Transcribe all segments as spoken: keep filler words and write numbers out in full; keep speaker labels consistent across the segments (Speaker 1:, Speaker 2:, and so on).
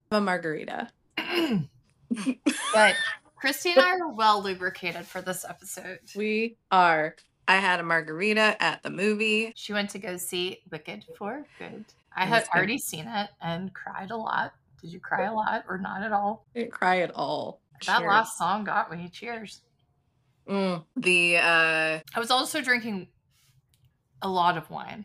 Speaker 1: A margarita.
Speaker 2: But Christy and I are well lubricated for this episode.
Speaker 1: We are. I had a margarita at the movie.
Speaker 2: She went to go see Wicked for Good. I had already seen it and cried a lot. Did you cry a lot or not at all?
Speaker 1: I didn't cry at all.
Speaker 2: That
Speaker 1: Cheers.
Speaker 2: last song got me. Cheers.
Speaker 1: Mm, the uh
Speaker 2: I was also drinking a lot of wine.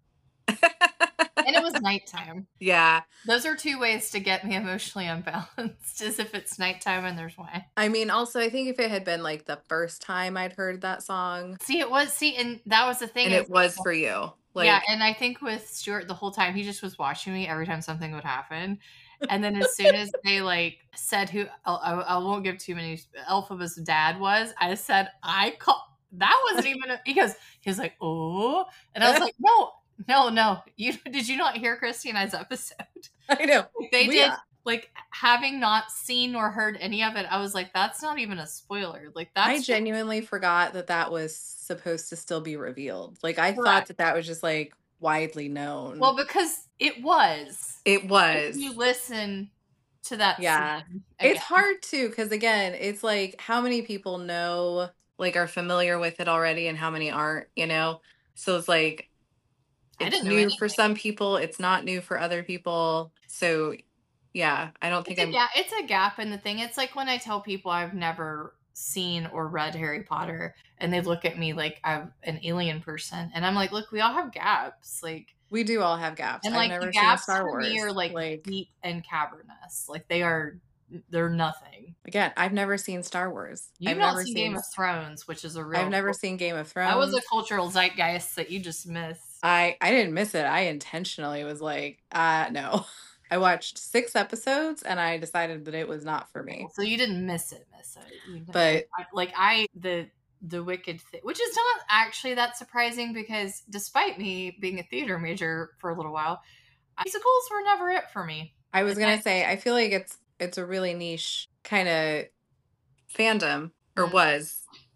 Speaker 2: And it was nighttime.
Speaker 1: Yeah.
Speaker 2: Those are two ways to get me emotionally unbalanced, is if it's nighttime and there's wine.
Speaker 1: I mean, also, I think if it had been like the first time I'd heard that song.
Speaker 2: See, it was, see, and that was the thing.
Speaker 1: And it was for you.
Speaker 2: Like, yeah, and I think with Stuart the whole time, he just was watching me every time something would happen. And then as soon as they like said who, I, I won't give too many, Elphaba's dad was, I said, I call, that wasn't even, a, he goes, he was like, oh, and I was like, no, no, no, you, did you not hear Christy and I's episode?
Speaker 1: I know.
Speaker 2: They we did, are. Like, having not seen or heard any of it, I was like, that's not even a spoiler. Like, that's
Speaker 1: I genuinely just... forgot that that was supposed to still be revealed. Like, I Correct. thought that that was just, like, widely known.
Speaker 2: Well, because it was.
Speaker 1: It was.
Speaker 2: If you listen to that
Speaker 1: yeah.
Speaker 2: scene
Speaker 1: it's hard, too, because, again, it's, like, how many people know, like, are familiar with it already and how many aren't, you know? So it's, like, it's new for some people. It's not new for other people. So... yeah, I don't think
Speaker 2: it's
Speaker 1: I'm...
Speaker 2: Yeah, it's a gap in the thing. It's like when I tell people I've never seen or read Harry Potter, and they look at me like I'm an alien person. And I'm like, look, we all have gaps. Like
Speaker 1: we do all have gaps.
Speaker 2: And
Speaker 1: I've
Speaker 2: like
Speaker 1: never
Speaker 2: the gaps
Speaker 1: seen Star
Speaker 2: for
Speaker 1: Wars.
Speaker 2: me are like, like deep and cavernous. Like they are, they're nothing.
Speaker 1: Again, I've never seen Star Wars.
Speaker 2: You've
Speaker 1: I've
Speaker 2: not
Speaker 1: never
Speaker 2: seen
Speaker 1: seen
Speaker 2: Game of Thrones, which is a real...
Speaker 1: I've never seen Game of Thrones.
Speaker 2: That was a cultural zeitgeist that you just missed.
Speaker 1: I, I didn't miss it. I intentionally was like, uh, no. I watched six episodes and I decided that it was not for me.
Speaker 2: So you didn't miss it, miss it. You know,
Speaker 1: but
Speaker 2: I, like I, the the Wicked thing, which is not actually that surprising because despite me being a theater major for a little while, musicals were never it for me.
Speaker 1: I was gonna say I feel like it's it's a really niche kind of fandom, or mm-hmm. was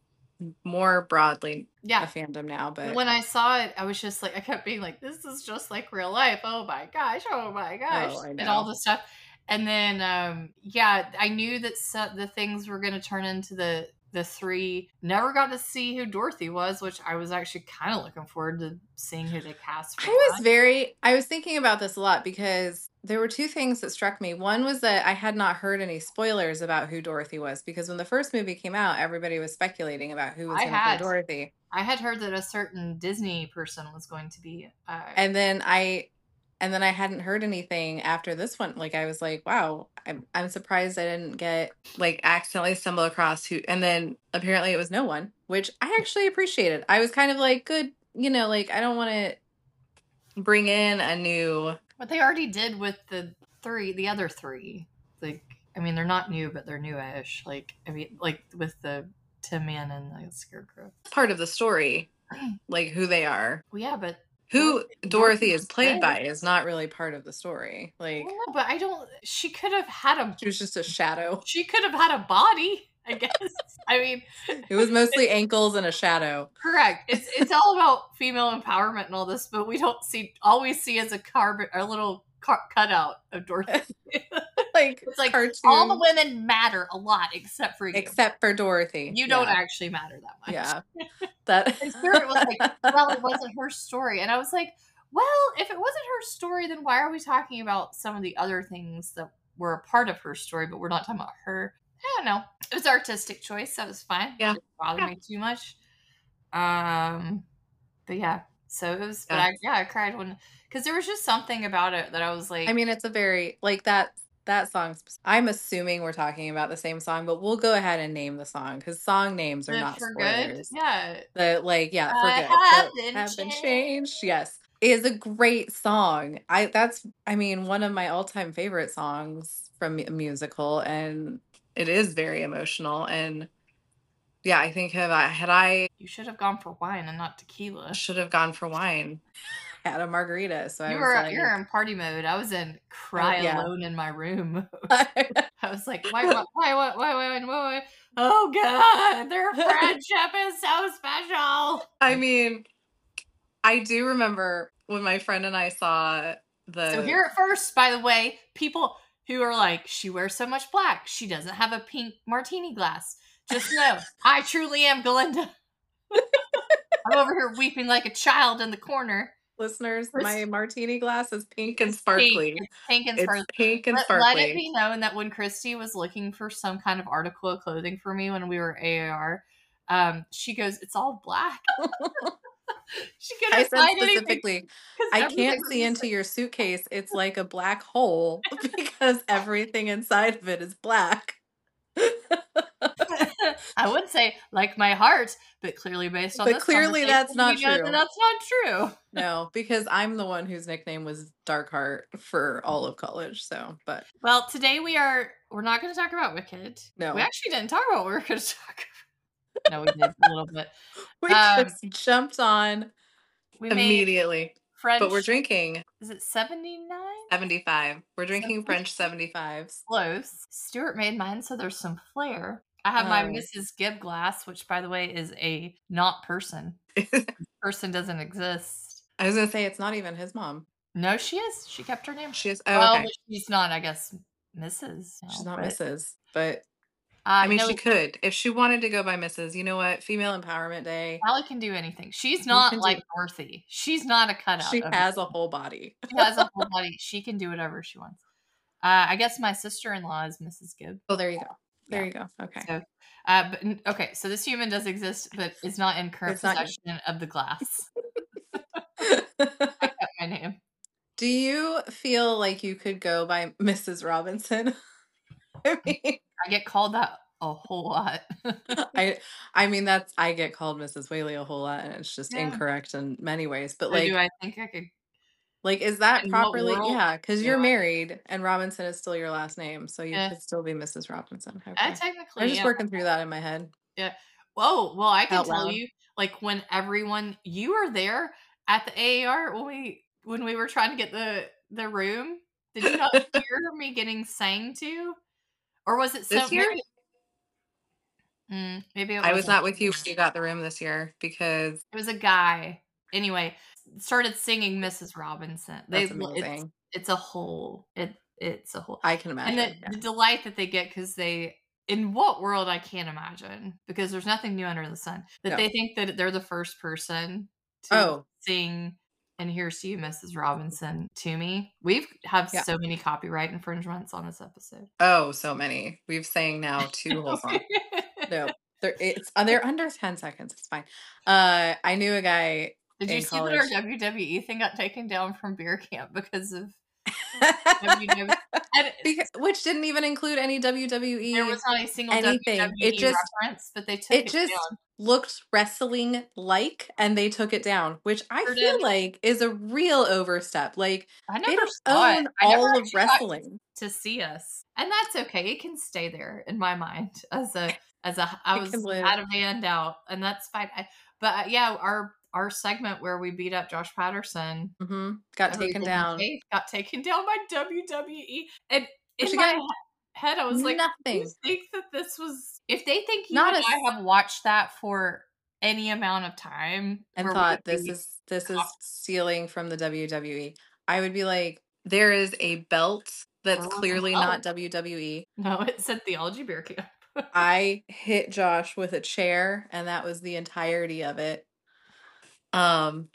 Speaker 1: more broadly
Speaker 2: yeah.
Speaker 1: a fandom now. But
Speaker 2: when I saw it, I was just like, I kept being like, this is just like real life. Oh my gosh. Oh my gosh.
Speaker 1: Oh, I know.
Speaker 2: And all this stuff. And then, um, yeah, I knew that so- the things were going to turn into the, the three. Never got to see who Dorothy was, which I was actually kind of looking forward to seeing who they cast for.
Speaker 1: I was that. very, I was thinking about this a lot because there were two things that struck me. One was that I had not heard any spoilers about who Dorothy was because when the first movie came out, everybody was speculating about who was going to play Dorothy.
Speaker 2: I had heard that a certain Disney person was going to be. Uh,
Speaker 1: and then I, and then I hadn't heard anything after this one. Like I was like, wow, I'm I'm surprised I didn't get like accidentally stumble across who. And then apparently it was no one, which I actually appreciated. I was kind of like, good, you know, like I don't want to bring in a new.
Speaker 2: What they already did with the three, the other three, like I mean, they're not new, but they're newish. Like I mean, like with the Tin Man and the Scarecrow.
Speaker 1: Part of the story, like who they are.
Speaker 2: Well, yeah, but
Speaker 1: who Dorothy, Dorothy is played by is not really part of the story. Like,
Speaker 2: well, no, but I don't. She could have had a.
Speaker 1: She was just a shadow.
Speaker 2: She could have had a body. I guess. I mean,
Speaker 1: it was mostly ankles and a shadow.
Speaker 2: Correct. It's it's all about female empowerment and all this, but we don't see. All we see is a carbon, a little car, cutout of Dorothy.
Speaker 1: like
Speaker 2: it's like
Speaker 1: cartoon.
Speaker 2: All the women matter a lot except for you.
Speaker 1: Except for Dorothy.
Speaker 2: You don't yeah. actually matter that much.
Speaker 1: Yeah. That.
Speaker 2: And Spirit was like, well, it wasn't her story, and I was like, well, if it wasn't her story, then why are we talking about some of the other things that were a part of her story, but we're not talking about her? I don't know. It was artistic choice. That was fine.
Speaker 1: Yeah.
Speaker 2: It didn't bother
Speaker 1: yeah.
Speaker 2: me too much. Um, but yeah. So it was, but
Speaker 1: yeah.
Speaker 2: I, yeah, I cried when, because there was just something about it that I was like.
Speaker 1: I mean, it's a very, like that, that song, I'm assuming we're talking about the same song, but we'll go ahead and name the song because song names are not
Speaker 2: for
Speaker 1: spoilers.
Speaker 2: Good? Yeah.
Speaker 1: The, like, yeah, for
Speaker 2: I
Speaker 1: good.
Speaker 2: Have,
Speaker 1: the,
Speaker 2: been,
Speaker 1: have
Speaker 2: changed.
Speaker 1: been changed. Yes. It is a great song. I, that's, I mean, one of my all time favorite songs from a musical, and it is very emotional. And yeah, I think had I, had I,
Speaker 2: you should have gone for wine and not tequila.
Speaker 1: Should have gone for wine. Had a margarita. So
Speaker 2: you
Speaker 1: I was
Speaker 2: were
Speaker 1: like,
Speaker 2: you're in party mode. I was in cry
Speaker 1: oh, yeah.
Speaker 2: alone in my room. I was like, why, why, why, why, why, why, why, why? Oh God, their friendship is so special.
Speaker 1: I mean, I do remember when my friend and I saw the.
Speaker 2: So here at first, by the way, people who are like, she wears so much black, she doesn't have a pink martini glass. Just know, I truly am Galinda. I'm over here weeping like a child in the corner.
Speaker 1: Listeners,
Speaker 2: Chris-
Speaker 1: my martini glass is pink and
Speaker 2: It's pink.
Speaker 1: sparkly.
Speaker 2: It's pink and
Speaker 1: It's
Speaker 2: sparkly.
Speaker 1: pink and
Speaker 2: Let, let it
Speaker 1: sparkly.
Speaker 2: be known that when Christy was looking for some kind of article of clothing for me when we were A A R, um, she goes, "It's all black." She
Speaker 1: I
Speaker 2: couldn't
Speaker 1: said
Speaker 2: find anything
Speaker 1: specifically,
Speaker 2: because
Speaker 1: I
Speaker 2: everything
Speaker 1: can't
Speaker 2: was
Speaker 1: see
Speaker 2: the
Speaker 1: into
Speaker 2: same.
Speaker 1: your suitcase. It's like a black hole because everything inside of it is black.
Speaker 2: I would say like my heart, but clearly based on
Speaker 1: But
Speaker 2: this
Speaker 1: clearly
Speaker 2: conversation,
Speaker 1: that's not
Speaker 2: we know
Speaker 1: true.
Speaker 2: that that's not true.
Speaker 1: No, because I'm the one whose nickname was Darkheart for all of college. So, but
Speaker 2: Well, today we are we're not going to talk about Wicked.
Speaker 1: no,
Speaker 2: We actually didn't talk about what we were going to talk about. No, we did a little bit.
Speaker 1: we
Speaker 2: Um,
Speaker 1: just jumped on
Speaker 2: we made
Speaker 1: immediately.
Speaker 2: French.
Speaker 1: But we're drinking
Speaker 2: Is it seventy-nine?
Speaker 1: seventy-five. We're drinking
Speaker 2: Seventy-
Speaker 1: French seventy-fives.
Speaker 2: Close. Stuart made mine, so there's some flair. I have my
Speaker 1: Oh.
Speaker 2: Missus Gibb glass, which, by the way, is a not person. Person doesn't exist.
Speaker 1: I was gonna say it's not even his mom.
Speaker 2: No, she is. She kept her name.
Speaker 1: She is. Oh,
Speaker 2: well,
Speaker 1: okay.
Speaker 2: but she's not, I guess, Missus now,
Speaker 1: She's not
Speaker 2: but,
Speaker 1: Missus But
Speaker 2: Uh,
Speaker 1: I mean,
Speaker 2: no,
Speaker 1: she could if she wanted to go by Missus You know what? Female Empowerment Day.
Speaker 2: Allie can do anything. She's not
Speaker 1: can do-
Speaker 2: like Dorothy. She's not a cutout.
Speaker 1: She
Speaker 2: of
Speaker 1: has
Speaker 2: it.
Speaker 1: a whole body.
Speaker 2: She has a whole body. She can do whatever she wants. Uh, I guess my sister-in-law is Missus Gibb.
Speaker 1: Oh, there you go. There
Speaker 2: Yeah.
Speaker 1: you go. Okay.
Speaker 2: So, uh, but n- okay, so this human does exist, but is not in current
Speaker 1: It's not you.
Speaker 2: possession of the glass. I kept my name.
Speaker 1: Do you feel like you could go by Missus Robinson? I mean,
Speaker 2: I get called that a whole lot.
Speaker 1: I I mean that's I get called Missus Whaley a whole lot, and it's just
Speaker 2: Yeah.
Speaker 1: incorrect in many ways. But
Speaker 2: So
Speaker 1: like,
Speaker 2: do I think I could?
Speaker 1: like is that
Speaker 2: In what
Speaker 1: properly?
Speaker 2: world
Speaker 1: Yeah, because
Speaker 2: do
Speaker 1: you're
Speaker 2: I-
Speaker 1: married, and Robinson is still your last name, so you
Speaker 2: Yeah.
Speaker 1: could still be Missus Robinson.
Speaker 2: I
Speaker 1: Okay.
Speaker 2: technically
Speaker 1: I'm just
Speaker 2: am.
Speaker 1: working through that in my head.
Speaker 2: Yeah. Whoa. Well, I can
Speaker 1: Out
Speaker 2: tell
Speaker 1: loud.
Speaker 2: you, like when everyone you were there at the A A R when we when we were trying to get the the room. Did you not hear me getting sang to, or was it
Speaker 1: This
Speaker 2: so?
Speaker 1: year?
Speaker 2: Maybe, Mm, maybe it
Speaker 1: I was
Speaker 2: wasn't.
Speaker 1: not with you when you got the room this year because
Speaker 2: It was a guy. Anyway, started singing Missus Robinson. They,
Speaker 1: that's amazing.
Speaker 2: It's, it's a whole. It it's a whole.
Speaker 1: I can imagine.
Speaker 2: And the,
Speaker 1: yeah.
Speaker 2: the delight that they get because they, in what world I can't imagine, because there's nothing new under the sun, that
Speaker 1: No.
Speaker 2: they think that they're the first person to
Speaker 1: Oh.
Speaker 2: sing "And Here's to You, Missus Robinson" to me. We've have
Speaker 1: Yeah.
Speaker 2: so many copyright infringements on this episode.
Speaker 1: Oh, so many. We've sang now two whole songs. No, they're it's uh, they're under ten seconds. It's fine. Uh, I knew a guy.
Speaker 2: Did you
Speaker 1: in
Speaker 2: see
Speaker 1: college.
Speaker 2: that our W W E thing got taken down from beer camp because of W W E? And
Speaker 1: because, which didn't even include any W W E.
Speaker 2: there was not a single
Speaker 1: anything.
Speaker 2: W W E
Speaker 1: It just-
Speaker 2: reference, but they took
Speaker 1: It
Speaker 2: it,
Speaker 1: just
Speaker 2: down.
Speaker 1: looked wrestling like, and they took it down, which I
Speaker 2: Sure
Speaker 1: feel
Speaker 2: did.
Speaker 1: like is a real overstep. Like
Speaker 2: I
Speaker 1: they
Speaker 2: never
Speaker 1: don't
Speaker 2: saw it.
Speaker 1: own
Speaker 2: I never
Speaker 1: all of
Speaker 2: actually got
Speaker 1: wrestling.
Speaker 2: to see us, and that's okay. It can stay there in my mind as a as a I
Speaker 1: It
Speaker 2: was
Speaker 1: can live.
Speaker 2: out of band out, and that's fine. I, but uh, yeah, our our segment where we beat up Josh Patterson
Speaker 1: hmm Got
Speaker 2: every
Speaker 1: taken
Speaker 2: day
Speaker 1: down.
Speaker 2: got taken down by W W E, and in
Speaker 1: Which
Speaker 2: my
Speaker 1: again,
Speaker 2: he- head I was like,
Speaker 1: nothing.
Speaker 2: you think that this was? If they think you
Speaker 1: Not
Speaker 2: and
Speaker 1: a
Speaker 2: I
Speaker 1: s-
Speaker 2: have watched that for any amount of time
Speaker 1: and
Speaker 2: where we
Speaker 1: thought
Speaker 2: would
Speaker 1: this
Speaker 2: be-
Speaker 1: is this is stealing from the W W E, I would be like, there is a belt that's
Speaker 2: There was a
Speaker 1: clearly
Speaker 2: belt.
Speaker 1: not W W E.
Speaker 2: no, it said Theology Beer Camp.
Speaker 1: I hit Josh with a chair, and that was the entirety of it. Um.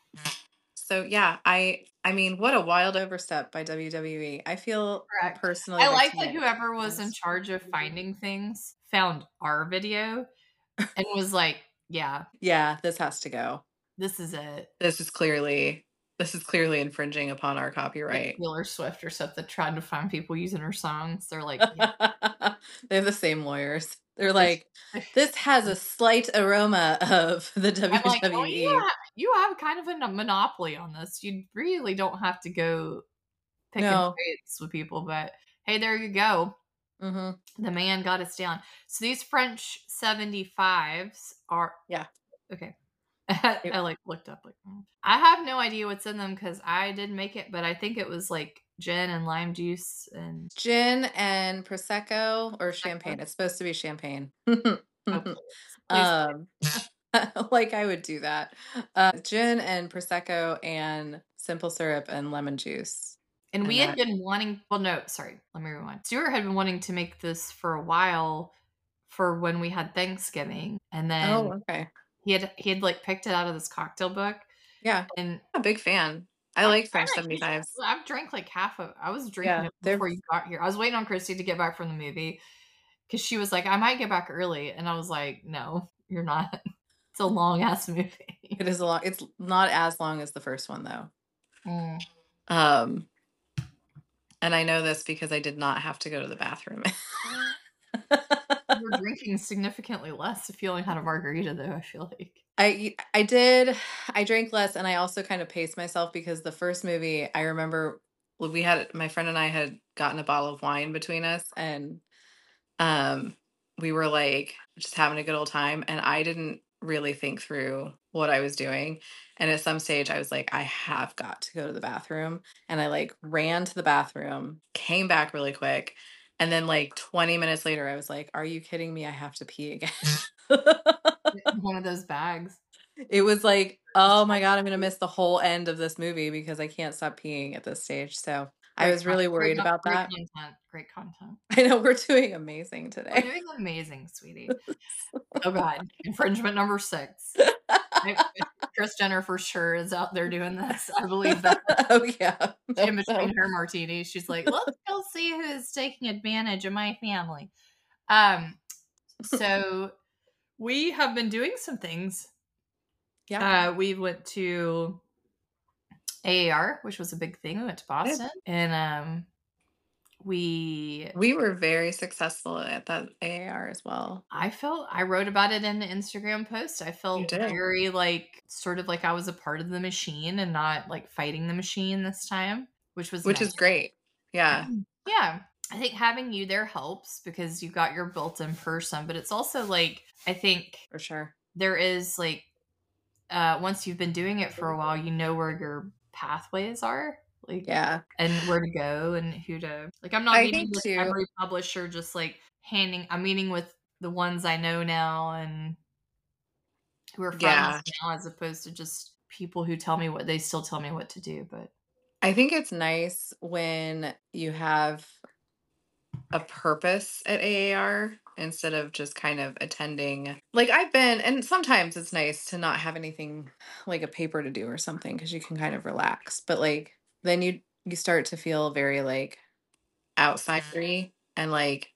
Speaker 1: So yeah, I I mean, what a wild overstep by W W E. I feel
Speaker 2: Correct.
Speaker 1: personally.
Speaker 2: I like that
Speaker 1: victimized.
Speaker 2: whoever was in charge of finding things found our video and was like, yeah,
Speaker 1: Yeah, this has to go.
Speaker 2: this is it.
Speaker 1: This is clearly this is clearly infringing upon our
Speaker 2: Like
Speaker 1: copyright.
Speaker 2: Taylor Swift or something trying to find people using her songs. They're like, yeah.
Speaker 1: They have the same lawyers. They're like, this has a slight aroma of the
Speaker 2: I'm
Speaker 1: W W E.
Speaker 2: like, well, you, have, you have kind of a monopoly on this. You really don't have to go picking
Speaker 1: No.
Speaker 2: fights with people, but hey, there you go.
Speaker 1: hmm
Speaker 2: The man got us down. So these French seventy-fives are
Speaker 1: Yeah.
Speaker 2: okay. I like looked up like mm. I have no idea what's in them because I didn't make it, but I think it was like gin and lime juice and
Speaker 1: Gin and prosecco or champagne. It's supposed to be champagne.
Speaker 2: oh, please.
Speaker 1: um, like I would do that. Uh, gin and prosecco and simple syrup and lemon juice.
Speaker 2: And
Speaker 1: And
Speaker 2: we had
Speaker 1: that
Speaker 2: been wanting, well, no, sorry, let me rewind. Stuart had been wanting to make this for a while for when we had Thanksgiving. And then
Speaker 1: Oh, okay.
Speaker 2: he had he had like picked it out of this cocktail book.
Speaker 1: Yeah.
Speaker 2: And
Speaker 1: I'm a big fan. I
Speaker 2: I'm,
Speaker 1: like French
Speaker 2: I'm a huge
Speaker 1: seventy-fives.
Speaker 2: I've drank like half of I was drinking
Speaker 1: Yeah,
Speaker 2: it
Speaker 1: they're
Speaker 2: before you got here. I was waiting on Christy to get back from the movie because she was like, I might get back early. And I was like, no, you're not. It's a long ass movie.
Speaker 1: it is a long it's not as long as the first one though.
Speaker 2: Mm.
Speaker 1: Um and I know this because I did not have to go to the bathroom.
Speaker 2: You're drinking significantly less if you only had a margarita, though, I feel like.
Speaker 1: I I did I drank less, and I also kind of paced myself because the first movie I remember we had my friend and I had gotten a bottle of wine between us, and um we were like just having a good old time, and I didn't really think through what I was doing. And at some stage I was like, I have got to go to the bathroom. And I like ran to the bathroom, came back really quick. And then like twenty minutes later, I was like, are you kidding me? I have to pee again.
Speaker 2: One of those bags.
Speaker 1: It was like, oh my God, I'm going to miss the whole end of this movie because I can't stop peeing at this stage. So I
Speaker 2: Great,
Speaker 1: was
Speaker 2: con-
Speaker 1: really
Speaker 2: great,
Speaker 1: worried
Speaker 2: con-
Speaker 1: about
Speaker 2: great
Speaker 1: that.
Speaker 2: content. Great content.
Speaker 1: I know we're doing amazing
Speaker 2: We're
Speaker 1: today.
Speaker 2: doing amazing, sweetie. Oh God, infringement number six. I, Chris Jenner for sure is out there doing this. I believe that.
Speaker 1: Oh, yeah.
Speaker 2: In
Speaker 1: No,
Speaker 2: between
Speaker 1: no.
Speaker 2: her martinis, she's like, "Let's go see who's taking advantage of my family." Um, so we have been doing some things.
Speaker 1: Yeah.
Speaker 2: Uh, we went to A A R, which was a big thing. We went to Boston, and um, we
Speaker 1: We were very successful at that A A R as well.
Speaker 2: I felt I wrote about it in the Instagram post. I
Speaker 1: You
Speaker 2: felt
Speaker 1: did.
Speaker 2: very like sort of like I was a part of the machine and not like fighting the machine this time, which was
Speaker 1: Which
Speaker 2: nice.
Speaker 1: is great. Yeah.
Speaker 2: Yeah. I think having you there helps because you got your built-in person, but it's also like I think
Speaker 1: For sure.
Speaker 2: there is like uh once you've been doing it for a while, you know where your pathways are. Like
Speaker 1: Yeah.
Speaker 2: and where to go and who to like I'm not
Speaker 1: I
Speaker 2: meeting
Speaker 1: think
Speaker 2: with
Speaker 1: too.
Speaker 2: every publisher just like handing I'm meeting with the ones I know now and who are friends
Speaker 1: Yeah.
Speaker 2: now as opposed to just people who tell me what they still tell me what to do. But
Speaker 1: I think it's nice when you have a purpose at A A R instead of just kind of attending. Like I've been, and sometimes it's nice to not have anything like a paper to do or something because you can kind of relax. But like then you you start to feel very like outsidery and like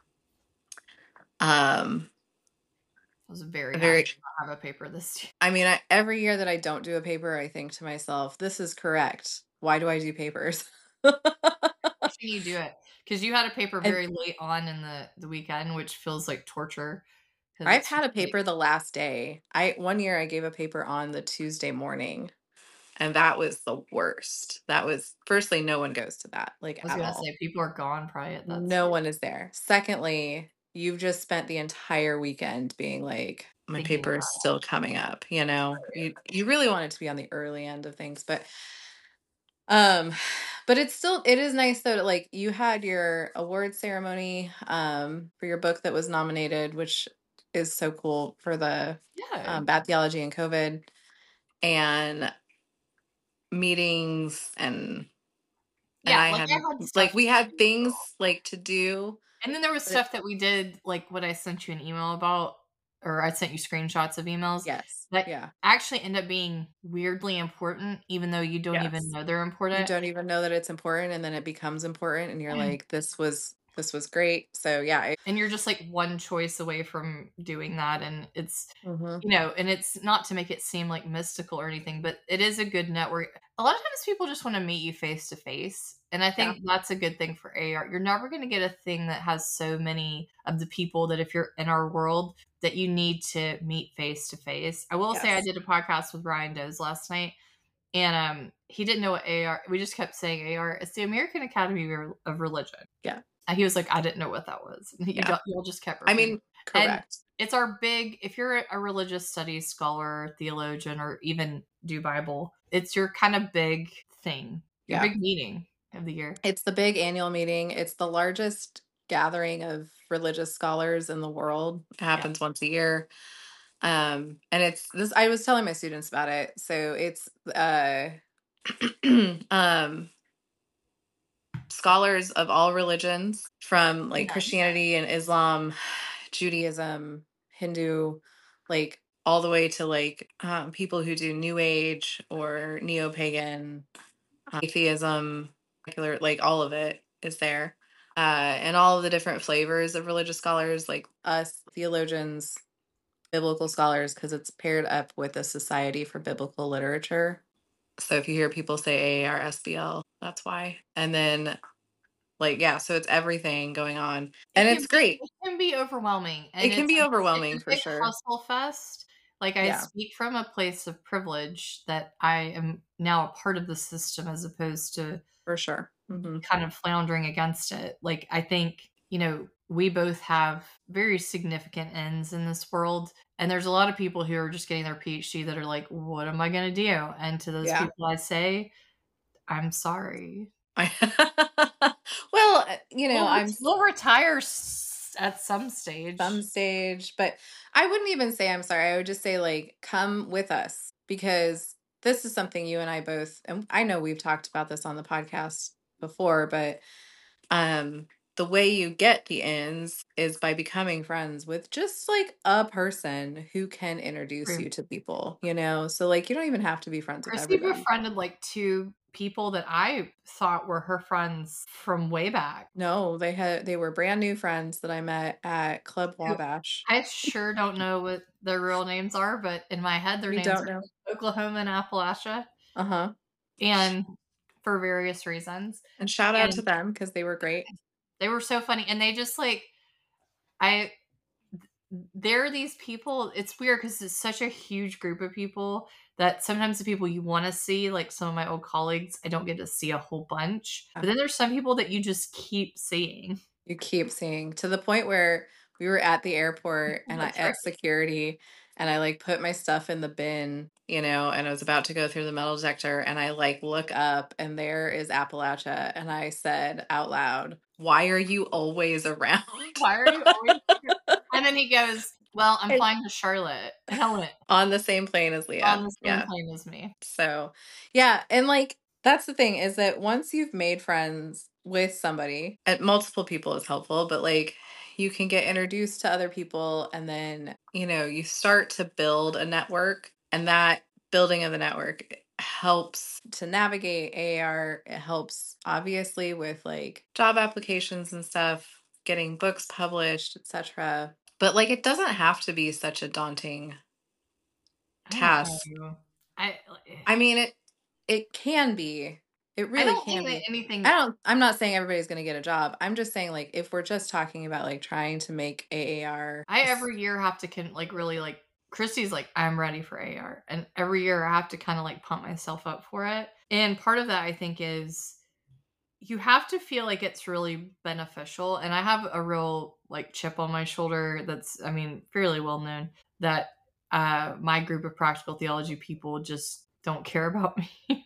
Speaker 1: um
Speaker 2: I was very
Speaker 1: very
Speaker 2: happy to not have a paper this year.
Speaker 1: I mean, I, every year that I don't do a paper, I think to myself, this is correct. Why do I do papers?
Speaker 2: Make sure you do it because you had a paper
Speaker 1: And
Speaker 2: very late on in the the weekend, which feels like torture because
Speaker 1: I've
Speaker 2: it's
Speaker 1: had a
Speaker 2: like
Speaker 1: paper the last day. I one year I gave a paper on the Tuesday morning, and that was the worst. That was firstly, no one goes to that, like
Speaker 2: I was
Speaker 1: at
Speaker 2: gonna
Speaker 1: all.
Speaker 2: say people are gone probably at that.
Speaker 1: No one is there. Secondly, you've just spent the entire weekend being like, my
Speaker 2: Thinking
Speaker 1: paper is
Speaker 2: about
Speaker 1: still coming up, you know. You you really want it to be on the early end of things, but um but it's still it is nice though that like you had your award ceremony um for your book that was nominated, which is so cool for the
Speaker 2: yeah,
Speaker 1: um, bad theology and COVID and meetings and and
Speaker 2: yeah.
Speaker 1: I
Speaker 2: Like
Speaker 1: had
Speaker 2: I had
Speaker 1: like
Speaker 2: stuff
Speaker 1: we
Speaker 2: to
Speaker 1: had
Speaker 2: do.
Speaker 1: things like to do.
Speaker 2: And then there was
Speaker 1: But it,
Speaker 2: stuff that we did, like what I sent you an email about, or I sent you screenshots of emails
Speaker 1: yes,
Speaker 2: that
Speaker 1: yeah,
Speaker 2: actually end up being weirdly important, even though you don't even
Speaker 1: yes.
Speaker 2: know they're
Speaker 1: You
Speaker 2: important.
Speaker 1: don't even know that it's important, and then it becomes important, and you're
Speaker 2: Mm.
Speaker 1: like, this was this was great. So yeah, I,
Speaker 2: And you're just like one choice away from doing that. And it's,
Speaker 1: mhm.
Speaker 2: you know, and it's not to make it seem like mystical or anything, but it is a good network. A lot of times people just want to meet you face to face. And I
Speaker 1: Yeah,
Speaker 2: think that's a good thing for A R. You're never going to get a thing that has so many of the people that if you're in our world that you need to meet face to face. I will say I
Speaker 1: yes,
Speaker 2: did a podcast with Ryan Does last night and um he didn't know what A R we just kept saying A R. It's the American Academy of Religion.
Speaker 1: yeah,
Speaker 2: And he was like, I didn't know what that was. You
Speaker 1: yeah.
Speaker 2: got, you'll just kept
Speaker 1: I
Speaker 2: repeating.
Speaker 1: mean,
Speaker 2: And
Speaker 1: correct.
Speaker 2: it's our big, if you're a religious studies scholar, theologian, or even do Bible, it's your kind of big thing, your
Speaker 1: Yeah.
Speaker 2: big meeting of the year.
Speaker 1: It's the big annual meeting. It's the largest gathering of religious scholars in the world. It
Speaker 2: Yeah.
Speaker 1: happens once a year. Um, and it's this, I was telling my students about it. So it's, uh, um, scholars of all religions from like
Speaker 2: Nice.
Speaker 1: Christianity and Islam, Judaism, Hindu, like all the way to like um, people who do New Age or neo pagan, uh, atheism, secular, like all of it is there. Uh, and all of the different flavors of religious scholars, like us theologians, biblical scholars, because it's paired up with the Society for Biblical Literature. So if you hear people say A A R S B L, that's why. And then, like, yeah, so it's everything going on.
Speaker 2: It
Speaker 1: And
Speaker 2: can
Speaker 1: it's
Speaker 2: be
Speaker 1: great.
Speaker 2: it can be overwhelming,
Speaker 1: It
Speaker 2: and
Speaker 1: can
Speaker 2: it's
Speaker 1: be
Speaker 2: a it's
Speaker 1: overwhelming
Speaker 2: a
Speaker 1: for
Speaker 2: big
Speaker 1: sure.
Speaker 2: hustle fest. Like, I
Speaker 1: Yeah,
Speaker 2: speak from a place of privilege that I am now a part of the system as opposed to
Speaker 1: for sure. Hmm.
Speaker 2: kind of floundering against it. Like, I think, you know, we both have very significant ends in this world. And there's a lot of people who are just getting their PhD that are like, what am I going to do? And to those
Speaker 1: Yeah.
Speaker 2: people, I say, I'm sorry.
Speaker 1: I, well, uh, you know,
Speaker 2: We'll, ret-
Speaker 1: I'm
Speaker 2: we'll retire s- at some
Speaker 1: some
Speaker 2: stage.
Speaker 1: stage, but I wouldn't even say I'm sorry. I would just say, like, come with us because this is something you and I both, and I know we've talked about this on the podcast before, but um, the way you get the ends is by becoming friends with just like a person who can introduce
Speaker 2: True.
Speaker 1: you to people, you know? So, like, you don't even have to be friends with
Speaker 2: Chrissy
Speaker 1: everybody.
Speaker 2: befriended like two people that I thought were her friends from way back.
Speaker 1: No, they had, they were brand new friends that I met at Club
Speaker 2: Who
Speaker 1: Wabash.
Speaker 2: I sure don't know what their real names are, but in my head, their
Speaker 1: You
Speaker 2: names
Speaker 1: don't
Speaker 2: are
Speaker 1: know?
Speaker 2: Oklahoma and Appalachia,
Speaker 1: Uh huh.
Speaker 2: and for various reasons.
Speaker 1: And shout out to
Speaker 2: And
Speaker 1: them because they were great.
Speaker 2: they were so funny. And they just like, I, there are these people. It's weird because it's such a huge group of people that sometimes the people you want to see, like some of my old colleagues, I don't get to see a whole bunch. But then there's some people that you just keep seeing.
Speaker 1: You keep seeing to the point where we were at the airport and I
Speaker 2: That's right.
Speaker 1: at security and I like put my stuff in the bin, you know, and I was about to go through the metal detector and I like look up and there is Appalachia and I said out loud, "Why are you always around?"
Speaker 2: Why are you always here? And then he goes, well, I'm
Speaker 1: And
Speaker 2: flying to Charlotte. And I went,
Speaker 1: on the same plane as
Speaker 2: on
Speaker 1: Leah.
Speaker 2: the same
Speaker 1: Yeah.
Speaker 2: plane as me.
Speaker 1: So, yeah, and like that's the thing is that once you've made friends with somebody, and multiple people is helpful, but like you can get introduced to other people and then, you know, you start to build a network and that building of the network helps to navigate A A R. It helps obviously with like job applications and stuff, getting books published, et cetera. But like it doesn't have to be such a daunting
Speaker 2: I don't
Speaker 1: task.
Speaker 2: know. I
Speaker 1: I mean, it it can be. It
Speaker 2: I
Speaker 1: really
Speaker 2: don't
Speaker 1: can
Speaker 2: think that
Speaker 1: be. I
Speaker 2: anything
Speaker 1: don't I'm not saying everybody's going to get a job. I'm just saying like if we're just talking about like trying to make A A R
Speaker 2: I every year have to can like really like Christy's like, I'm ready for A R. And every year I have to kind of like pump myself up for it. And part of that I think is you have to feel like it's really beneficial. And I have a real like chip on my shoulder that's, I mean, fairly well known that uh, my group of practical theology people just don't care about me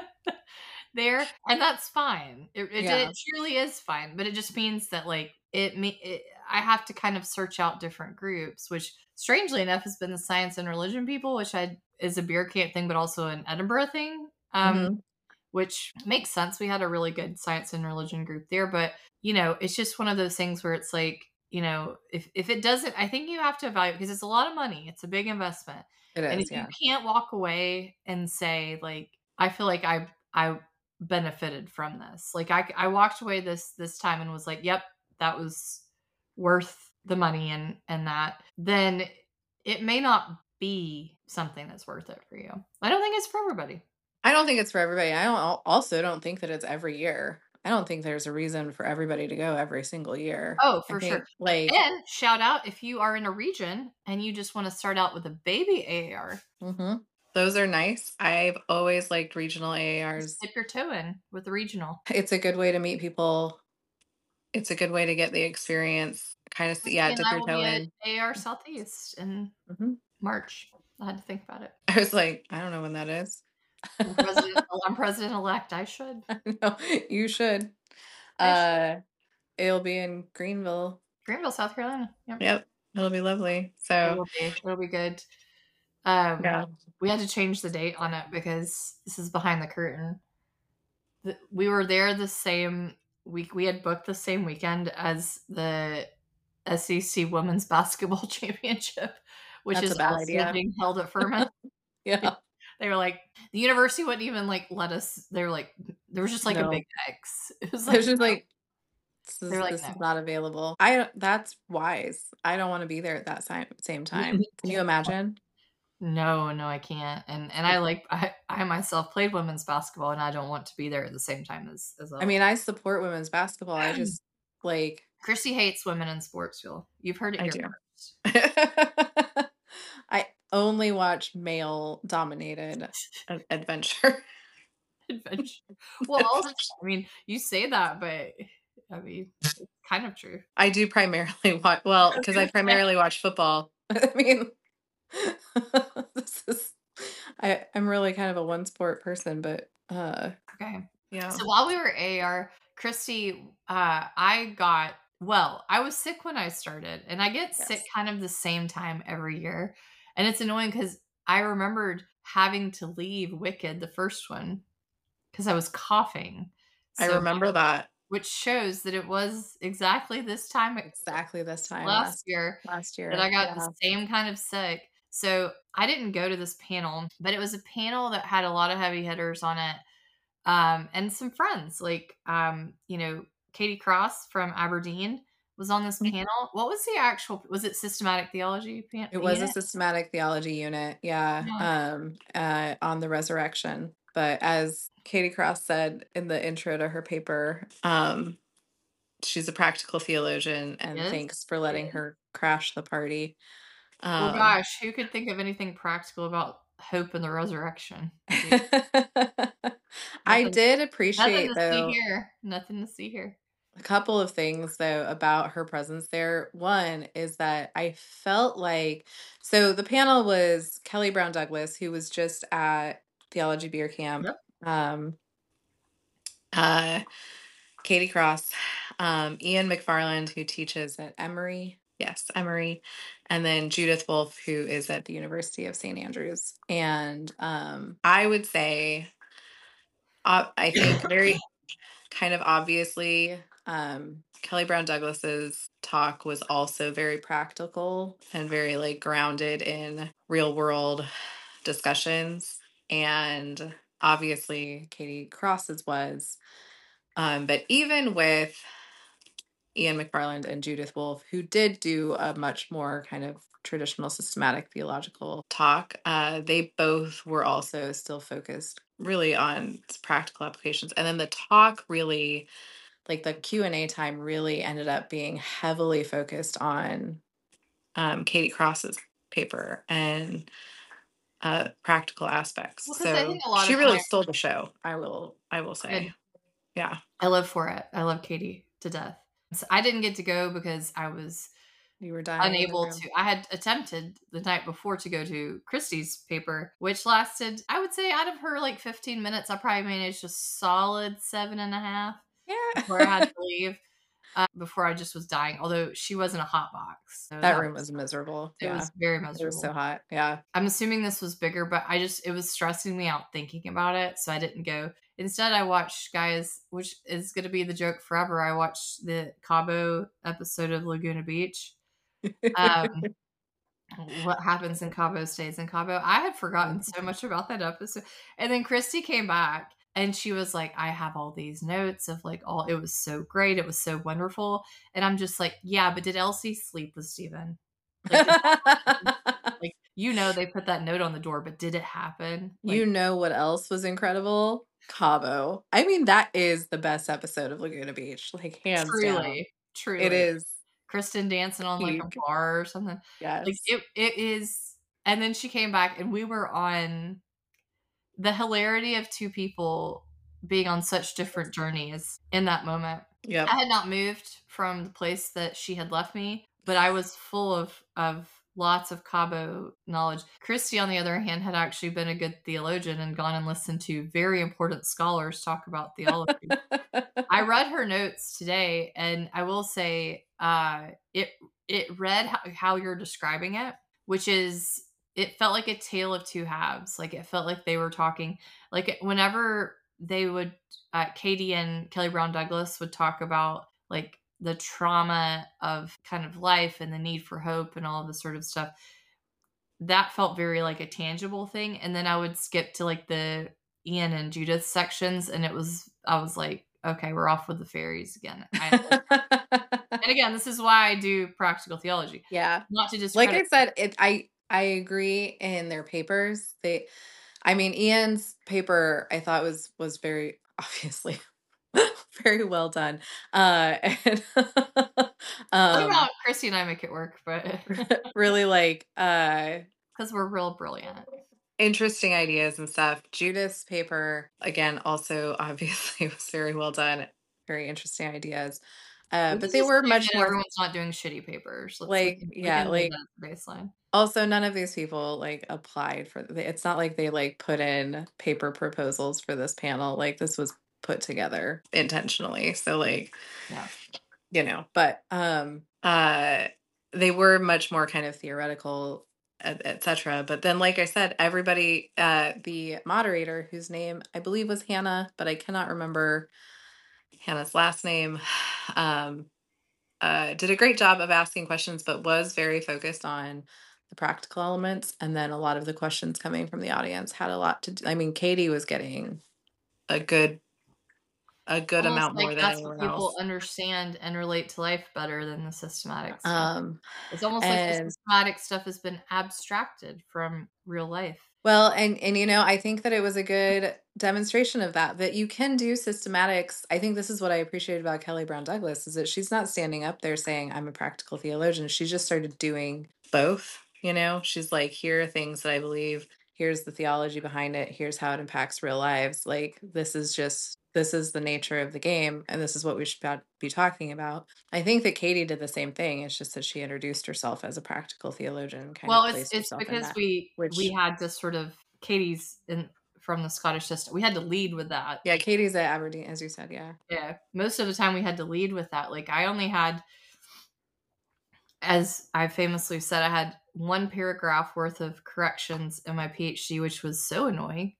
Speaker 2: there. And that's fine. It, it,
Speaker 1: yeah.
Speaker 2: it truly is fine. But it just means that like it, me, it, I have to kind of search out different groups, which strangely enough has been the science and religion people, which I is a beer camp thing, but also an Edinburgh thing. Um,
Speaker 1: Mhm.
Speaker 2: which makes sense. We had a really good science and religion group there, but you know, it's just one of those things where it's like, you know, if if it doesn't, I think you have to evaluate because it's a lot of money. It's a big investment.
Speaker 1: It
Speaker 2: And
Speaker 1: is,
Speaker 2: if you
Speaker 1: yeah.
Speaker 2: can't walk away and say like I feel like I I benefited from this. Like I I walked away this this time and was like, "Yep, that was worth the money and and that." Then it may not be something that's worth it for you. I don't think it's for everybody.
Speaker 1: I don't think it's for everybody. I don't al- also don't think that it's every year. I don't think there's a reason for everybody to go every single year.
Speaker 2: Oh,
Speaker 1: I
Speaker 2: for sure.
Speaker 1: think like
Speaker 2: And shout out if you are in a region and you just want to start out with a baby A A R,
Speaker 1: mhm. Those are nice. I've always liked regional
Speaker 2: just
Speaker 1: A A Rs.
Speaker 2: dip your toe in with the regional.
Speaker 1: It's a good way to meet people. It's a good way to get the experience. Kind of see, yeah,
Speaker 2: Christy and
Speaker 1: dip
Speaker 2: I
Speaker 1: your
Speaker 2: will
Speaker 1: toe
Speaker 2: be at
Speaker 1: in.
Speaker 2: A A R Southeast in
Speaker 1: Mhm.
Speaker 2: March. I had to think about it.
Speaker 1: I was like, I don't know when that is.
Speaker 2: I'm president. I'm president elect. I should.
Speaker 1: No, you should.
Speaker 2: I should.
Speaker 1: Uh, it'll be in Greenville.
Speaker 2: Greenville, South Carolina. Yep.
Speaker 1: Yep, it'll be lovely.
Speaker 2: It
Speaker 1: So,
Speaker 2: will be. It'll be good. Um,
Speaker 1: yeah.
Speaker 2: we had to change the date on it because this is behind the curtain. The- We were there the same. we we had booked the same weekend as the S E C Women's Basketball Championship, which
Speaker 1: That's a
Speaker 2: is
Speaker 1: bad
Speaker 2: also
Speaker 1: idea.
Speaker 2: being held at Furman.
Speaker 1: Yeah.
Speaker 2: They were like, the university wouldn't even like let us. They were like, there was just like a big
Speaker 1: No.
Speaker 2: X. It was
Speaker 1: It was
Speaker 2: like,
Speaker 1: just
Speaker 2: no.
Speaker 1: like, this
Speaker 2: They were
Speaker 1: is
Speaker 2: like,
Speaker 1: this
Speaker 2: no.
Speaker 1: is not available. I don't that's wise. I don't wanna be there at that same same time. Can you imagine?
Speaker 2: No, no, I can't. And and I like I I myself played women's basketball, and I don't want to be there at the same time as as
Speaker 1: I
Speaker 2: all.
Speaker 1: mean, I support women's basketball. I just like
Speaker 2: Christy hates women in sports, y'all. You've heard it
Speaker 1: I
Speaker 2: here
Speaker 1: do.
Speaker 2: first.
Speaker 1: I only watch male-dominated ad adventure.
Speaker 2: Adventure. Well, also, I mean, you say that, but I mean, it's kind of true.
Speaker 1: I do primarily watch well,
Speaker 2: I was
Speaker 1: because I
Speaker 2: gonna say.
Speaker 1: primarily watch football. I mean, this is I I'm really kind of a one sport person, but, uh,
Speaker 2: Okay.
Speaker 1: yeah.
Speaker 2: So while we were A A R, Christy, uh, I got well, I was sick when I started, and I get sick
Speaker 1: Yes.
Speaker 2: kind of the same time every year. And it's annoying because I remembered having to leave Wicked, the first one, because I was coughing.
Speaker 1: I
Speaker 2: So,
Speaker 1: remember that
Speaker 2: which shows that it was exactly this time
Speaker 1: exactly this time
Speaker 2: last
Speaker 1: last
Speaker 2: year
Speaker 1: last
Speaker 2: that I
Speaker 1: year.
Speaker 2: got the
Speaker 1: Yeah.
Speaker 2: same kind of sick. So I didn't go to this panel, but it was a panel that had a lot of heavy hitters on it, um, and some friends like, um, you know, Katie Cross from Aberdeen was on this
Speaker 1: Mhm.
Speaker 2: panel. What was the actual? Was it systematic theology pan-
Speaker 1: It was a
Speaker 2: unit?
Speaker 1: systematic theology unit, yeah,
Speaker 2: Yeah.
Speaker 1: um, uh, on the resurrection. But as Katie Cross said in the intro to her paper, um, she's a practical theologian, and
Speaker 2: Yes.
Speaker 1: thanks for letting her crash the party.
Speaker 2: Well,
Speaker 1: Um,
Speaker 2: gosh, who could think of anything practical about hope and the resurrection? Gee,
Speaker 1: I
Speaker 2: nothing.
Speaker 1: did
Speaker 2: Nothing
Speaker 1: appreciate,
Speaker 2: to see
Speaker 1: though,
Speaker 2: here. Nothing to see here.
Speaker 1: a couple of things, though, about her presence there. One is that I felt like so the panel was Kelly Brown Douglas, who was just at Theology Beer Camp,
Speaker 2: Yep.
Speaker 1: um, uh, Katie Cross, um, Ian McFarland, who teaches at Emory. Yes, Emory. And then Judith Wolf, who is at the University of Saint Andrews. And um, I would say, uh, I think very kind of obviously, um, Kelly Brown Douglas's talk was also very practical and very like grounded in real world discussions. And obviously, Katie Cross's was. Um, but even with Ian McFarland and Judith Wolf, who did do a much more kind of traditional systematic theological talk, uh, they both were also still focused really on practical applications. And then the talk really, like the Q and A time really ended up being heavily focused on um, Katie Cross's paper and uh, practical aspects.
Speaker 2: Well, because I
Speaker 1: So
Speaker 2: think a lot
Speaker 1: she
Speaker 2: of
Speaker 1: really
Speaker 2: times,
Speaker 1: stole the show. I will, I will say,
Speaker 2: good.
Speaker 1: yeah.
Speaker 2: I live for it. I love Katie to death. So I didn't get to go because I was
Speaker 1: You were dying in the
Speaker 2: unable
Speaker 1: room.
Speaker 2: to. I had attempted the night before to go to Christie's paper, which lasted, I would say, out of her like fifteen minutes, I probably managed a solid seven and a half before I had
Speaker 1: Yeah.
Speaker 2: to leave. Uh, before I just was dying, although she was in a hot box, so
Speaker 1: That
Speaker 2: that
Speaker 1: room
Speaker 2: was
Speaker 1: was miserable.
Speaker 2: it
Speaker 1: Yeah.
Speaker 2: was very
Speaker 1: It was so
Speaker 2: miserable.
Speaker 1: hot. Yeah.
Speaker 2: I'm assuming this was bigger, but I just it was stressing me out thinking about it, so I didn't go. Instead, I watched guys, which is going to be the joke forever. I watched the Cabo episode of Laguna Beach. Um, what happens in Cabo stays in Cabo. I had forgotten so much about that episode, and then Christy came back. And she was like, I have all these notes of like all, it was so great. It was so wonderful. And I'm just like, yeah, but did Elsie sleep with Steven? Like, did like, you know, they put that note on the door, but did it happen?
Speaker 1: You
Speaker 2: Like,
Speaker 1: know what else was incredible? Cabo. I mean, that is the best episode of Laguna Beach, like hands down.
Speaker 2: truly,
Speaker 1: It
Speaker 2: truly.
Speaker 1: is
Speaker 2: Kristen dancing on like a
Speaker 1: peak.
Speaker 2: bar or something. Like
Speaker 1: Yes.
Speaker 2: it it is, and then she came back and we were on the hilarity of two people being on such different journeys in that moment.
Speaker 1: Yep.
Speaker 2: I had not moved from the place that she had left me, but I was full of of lots of Cabo knowledge. Christy, on the other hand, had actually been a good theologian and gone and listened to very important scholars talk about theology. I read her notes today, and I will say, uh, it it read how, how you're describing it, which is it felt like a tale of two halves. Like it felt like they were talking, like whenever. they would, uh, Katie and Kelly Brown Douglas would talk about like the trauma of kind of life and the need for hope and all of this sort of stuff. That felt very like a tangible thing. And then I would skip to like the Ian and Judith sections, and it was, I was like, okay, we're off with the fairies again. I, and again, this is why I do practical theology.
Speaker 1: Yeah.
Speaker 2: Not to
Speaker 1: Like
Speaker 2: discredit.
Speaker 1: I said, it I I agree in their papers. They I mean Ian's paper I thought was was very obviously very well done. Uh and um
Speaker 2: Somehow Christy and I make it work, but
Speaker 1: really like uh
Speaker 2: because we're real brilliant.
Speaker 1: interesting ideas and stuff. Judith's paper, again, also obviously was very well done. Very interesting ideas. Uh,
Speaker 2: We
Speaker 1: but
Speaker 2: can
Speaker 1: they
Speaker 2: just
Speaker 1: were
Speaker 2: assume
Speaker 1: much
Speaker 2: that
Speaker 1: more
Speaker 2: everyone's not doing shitty papers. Let's we
Speaker 1: like,
Speaker 2: can we
Speaker 1: yeah,
Speaker 2: can hold
Speaker 1: like
Speaker 2: that as the baseline.
Speaker 1: also none of these people like applied for the, it's not like they like put in paper proposals for this panel. Like this was put together intentionally. So like,
Speaker 2: Yeah.
Speaker 1: you know, but um uh they were much more kind of theoretical, et cetera. But then, like I said, everybody, uh, the moderator, whose name I believe was Hannah, but I cannot remember Hannah's last name, um, uh, did a great job of asking questions, but was very focused on the practical elements. And then a lot of the questions coming from the audience had a lot to do. I mean, Katie was getting a good a good
Speaker 2: Almost
Speaker 1: amount
Speaker 2: like
Speaker 1: more than
Speaker 2: that's what
Speaker 1: anyone
Speaker 2: people
Speaker 1: else.
Speaker 2: understand and relate to life better than the systematic stuff.
Speaker 1: Um,
Speaker 2: It's almost like the
Speaker 1: and
Speaker 2: systematic stuff has been abstracted from real life.
Speaker 1: Well, and and you know, I think that it was a good demonstration of that, that you can do systematics. I think this is what I appreciate about Kelly Brown Douglas is that she's not standing up there saying I'm a practical theologian. She just started doing both, you know. She's like, here are things that I believe, here's the theology behind it, here's how it impacts real lives. Like this is just this is the nature of the game and this is what we should be talking about. I think that Katie did the same thing. It's just that she introduced herself as a practical theologian, kind
Speaker 2: Well,
Speaker 1: of
Speaker 2: it's
Speaker 1: placed
Speaker 2: it's
Speaker 1: herself in
Speaker 2: because
Speaker 1: that,
Speaker 2: we we
Speaker 1: which
Speaker 2: had to sort of Katie's in from the Scottish system. We had to lead with that.
Speaker 1: yeah, Katie's at Aberdeen, as you said, yeah.
Speaker 2: Yeah. Most of the time we had to lead with that. Like I only had, as I famously said, I had one paragraph worth of corrections in my PhD, which was so annoying.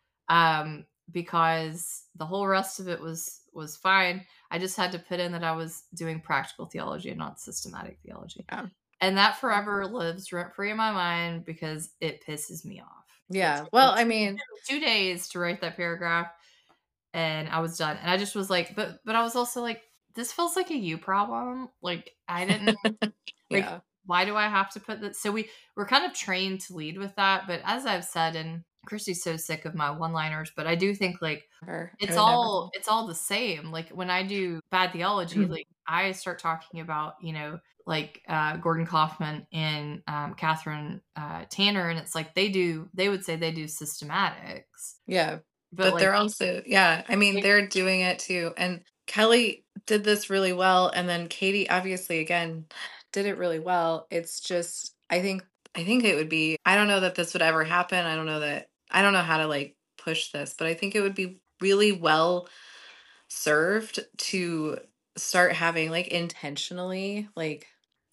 Speaker 2: Um, because the whole rest of it was was fine. I just had to put in that I was doing practical theology and not systematic theology.
Speaker 1: Yeah.
Speaker 2: And that forever lives rent free in my mind because it pisses me off. It
Speaker 1: Yeah.
Speaker 2: took
Speaker 1: Well,
Speaker 2: me
Speaker 1: I mean,
Speaker 2: two days to write that paragraph and I was done. And I just was like, but but I was also like, this feels like a you problem. Like I didn't like
Speaker 1: yeah.
Speaker 2: why do I have to put that? So we we're kind of trained to lead with that. But as I've said, and Christy's so sick of my one-liners, but I do think like
Speaker 1: Never. I
Speaker 2: it's
Speaker 1: would never.
Speaker 2: all it's all the same. Like when I do bad theology, like I start talking about, you know, like uh, Gordon Kaufman and um, Catherine uh, Tanner, and it's like they do. They would say they do systematics.
Speaker 1: Yeah.
Speaker 2: But,
Speaker 1: But
Speaker 2: like,
Speaker 1: they're also, yeah, I mean,
Speaker 2: like
Speaker 1: they're doing it too. And Kelly did this really well. And then Katie, obviously, again, did it really well. It's just, I think, I think it would be, I don't know that this would ever happen. I don't know that, I don't know how to like push this, but I think it would be really well served to start having like intentionally like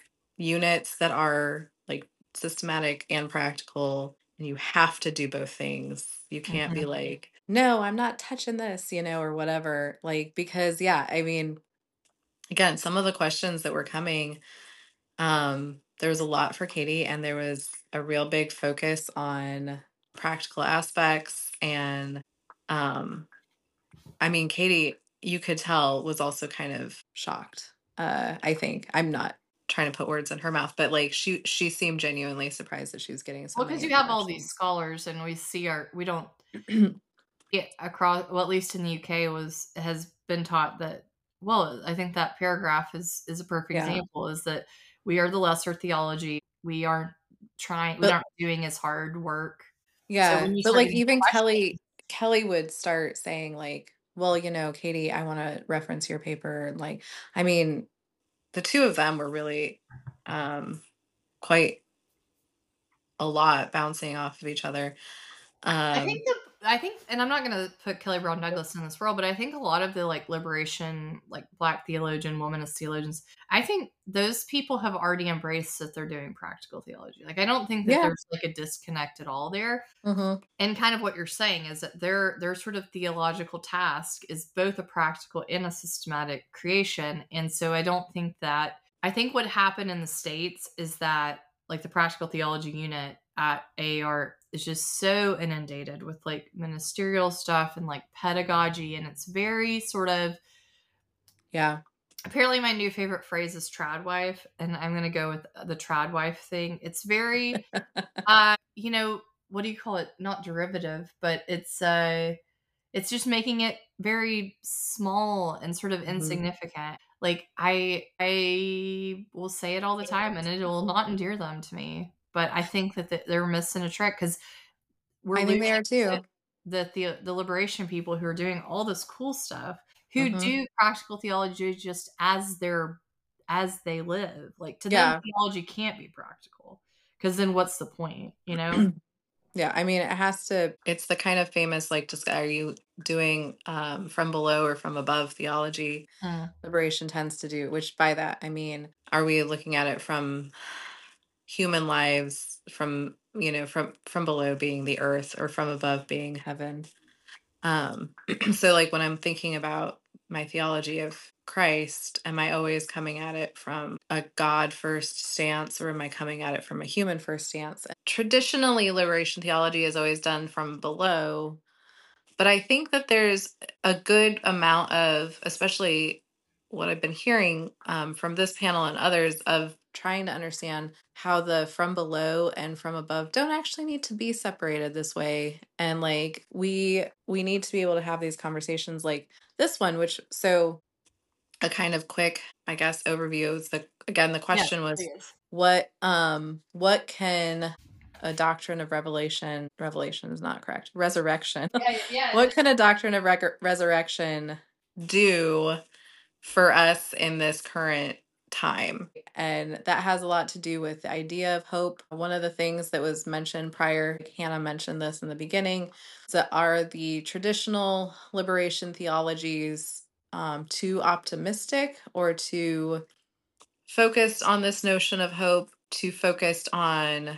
Speaker 1: units that are like systematic and practical, and you have to do both things. You can't be
Speaker 2: mhm.
Speaker 1: like, no, I'm not touching this, you know, or whatever. Like, because yeah, I mean, again, some of the questions that were coming, um, there was a lot for Katie, and there was a real big focus on practical aspects. And um, I mean, Katie, you could tell, was also kind of shocked. Uh, I think I'm not trying to put words in her mouth, but like she she seemed genuinely surprised that she was getting so
Speaker 2: Well, because
Speaker 1: many
Speaker 2: you have all these
Speaker 1: objections.
Speaker 2: scholars, and we see our we don't get across. Well, at least in the U K, was has been taught that. Well, I think that paragraph is is a perfect
Speaker 1: Yeah,
Speaker 2: example. Is that we are the lesser theology. We aren't trying. We
Speaker 1: but
Speaker 2: aren't doing as hard work. So
Speaker 1: yeah,
Speaker 2: when you
Speaker 1: but
Speaker 2: start
Speaker 1: like
Speaker 2: getting
Speaker 1: even
Speaker 2: questions,
Speaker 1: Kelly Kelly would start saying like, well, you know, Katie, I want to reference your paper, and like, I mean, the two of them were really um quite a lot bouncing off of each other.
Speaker 2: I think
Speaker 1: Um
Speaker 2: the I think, and I'm not going to put Kelly Brown Douglas in this world, but I think a lot of the like liberation, like Black theologian, womanist theologians, I think those people have already embraced that they're doing practical theology. Like, I don't think that
Speaker 1: Yeah.
Speaker 2: there's like a disconnect at all there.
Speaker 1: Mm-hmm.
Speaker 2: And kind of what you're saying is that their their sort of theological task is both a practical and a systematic creation. And so I don't think that, I think what happened in the States is that like the practical theology unit at A A R is just so inundated with like ministerial stuff and like pedagogy, and it's very sort of,
Speaker 1: Yeah.
Speaker 2: apparently my new favorite phrase is trad wife, and I'm going to go with the trad wife thing. It's very uh you know, what do you call it? Not derivative, but it's uh it's just making it very small and sort of
Speaker 1: Mm-hmm.
Speaker 2: insignificant. Like I I will say it all the time and it will not endear them to me. But I think that th- they're missing a trick because we're
Speaker 1: I think
Speaker 2: losing
Speaker 1: they are
Speaker 2: the,
Speaker 1: too.
Speaker 2: the the the liberation people who are doing all this cool stuff, who
Speaker 1: Mm-hmm.
Speaker 2: do practical theology just as their as they live. Like to them,
Speaker 1: Yeah.
Speaker 2: theology can't be practical because then what's the point? You know?
Speaker 1: Yeah, I mean, it has to, it's the kind of famous, like, just are you doing um, from below or from above theology?
Speaker 2: Mm.
Speaker 1: Liberation tends to do, which by that, I mean, are we looking at it from human lives, from, you know, from from below being the earth or from above being heaven? Um, so, like, when I'm thinking about my theology of Christ, am I always coming at it from a God first stance or am I coming at it from a human first stance? Traditionally, liberation theology is always done from below, but I think that there's a good amount of, especially what I've been hearing um, from this panel and others, of trying to understand how the from below and from above don't actually need to be separated this way. And like we we need to be able to have these conversations like this one, which so a kind of quick, I guess, overview is the again the
Speaker 2: Yes,
Speaker 1: question was
Speaker 2: please.
Speaker 1: what um what can a doctrine of revelation revelation is not correct resurrection
Speaker 2: Yeah, yeah, it
Speaker 1: what
Speaker 2: is.
Speaker 1: can a doctrine of rec- resurrection do for us in this current time? And that has a lot to do with the idea of hope. One of the things that was mentioned prior, Hannah mentioned this in the beginning, that are the traditional liberation theologies um, too optimistic or too focused on this notion of hope, too focused on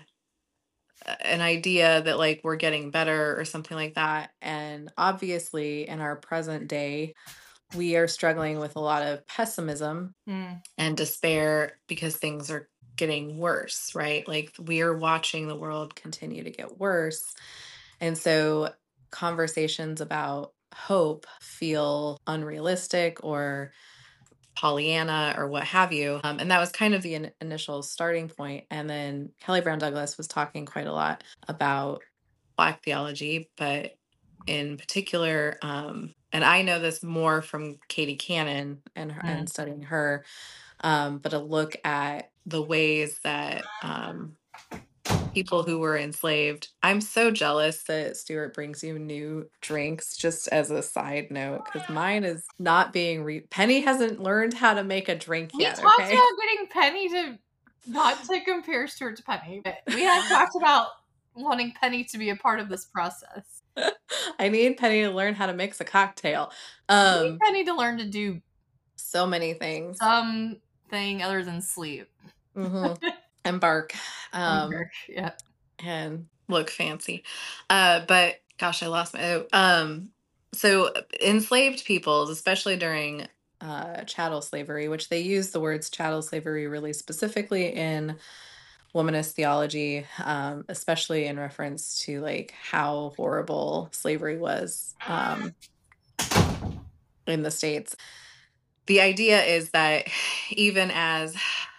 Speaker 1: an idea that like we're getting better or something like that. And obviously, in our present day, we are struggling with a lot of pessimism
Speaker 2: Mm.
Speaker 1: and despair because things are getting worse, right? Like we are watching the world continue to get worse. And so conversations about hope feel unrealistic or Pollyanna or what have you. Um, and that was kind of the in- initial starting point. And then Kelly Brown Douglas was talking quite a lot about Black theology, but in particular, um, and I know this more from Katie Cannon and
Speaker 2: Mm.
Speaker 1: and studying her, um, but a look at the ways that um, people who were enslaved. I'm so jealous that Stuart brings you new drinks, just as a side note, because mine is not being re. Penny hasn't learned how to make a drink
Speaker 2: We
Speaker 1: yet.
Speaker 2: talked
Speaker 1: Okay.
Speaker 2: about getting Penny to not to compare Stuart to Penny, but we have talked about wanting Penny to be a part of this process.
Speaker 1: I need Penny to learn how to mix a cocktail.
Speaker 2: We need
Speaker 1: Um,
Speaker 2: Penny to learn to do
Speaker 1: so many things.
Speaker 2: something other than sleep.
Speaker 1: Hmm. And bark.
Speaker 2: And
Speaker 1: Um,
Speaker 2: work. Yeah.
Speaker 1: and look fancy. Uh, but gosh, I lost my. Oh, um, so enslaved peoples, especially during uh, chattel slavery, which they use the words chattel slavery really specifically in womanist theology, um, especially in reference to like how horrible slavery was um, in the States. The idea is that even as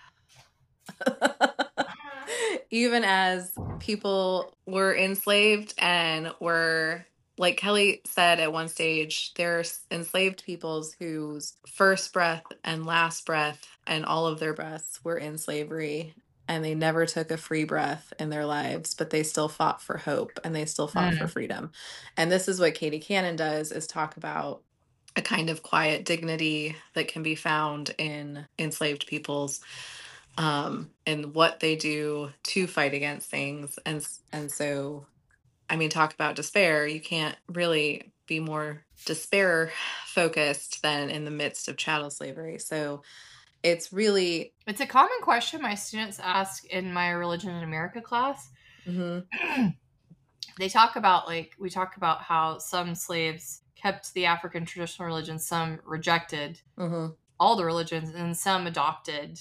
Speaker 1: even as people were enslaved and were, like Kelly said at one stage, there's enslaved peoples whose first breath and last breath and all of their breaths were in slavery, and they never took a free breath in their lives, but they still fought for hope and they still fought for
Speaker 2: Mm.
Speaker 1: freedom. And this is what Katie Cannon does, is talk about a kind of quiet dignity that can be found in enslaved peoples, um, and what they do to fight against things. And and so I mean, talk about despair. You can't really be more despair focused than in the midst of chattel slavery. So it's really.
Speaker 2: It's a common question my students ask in my Religion in America class.
Speaker 1: Mhm.
Speaker 2: They talk about, like, we talk about how some slaves kept the African traditional religion, some rejected
Speaker 1: Mhm.
Speaker 2: all the religions, and some adopted,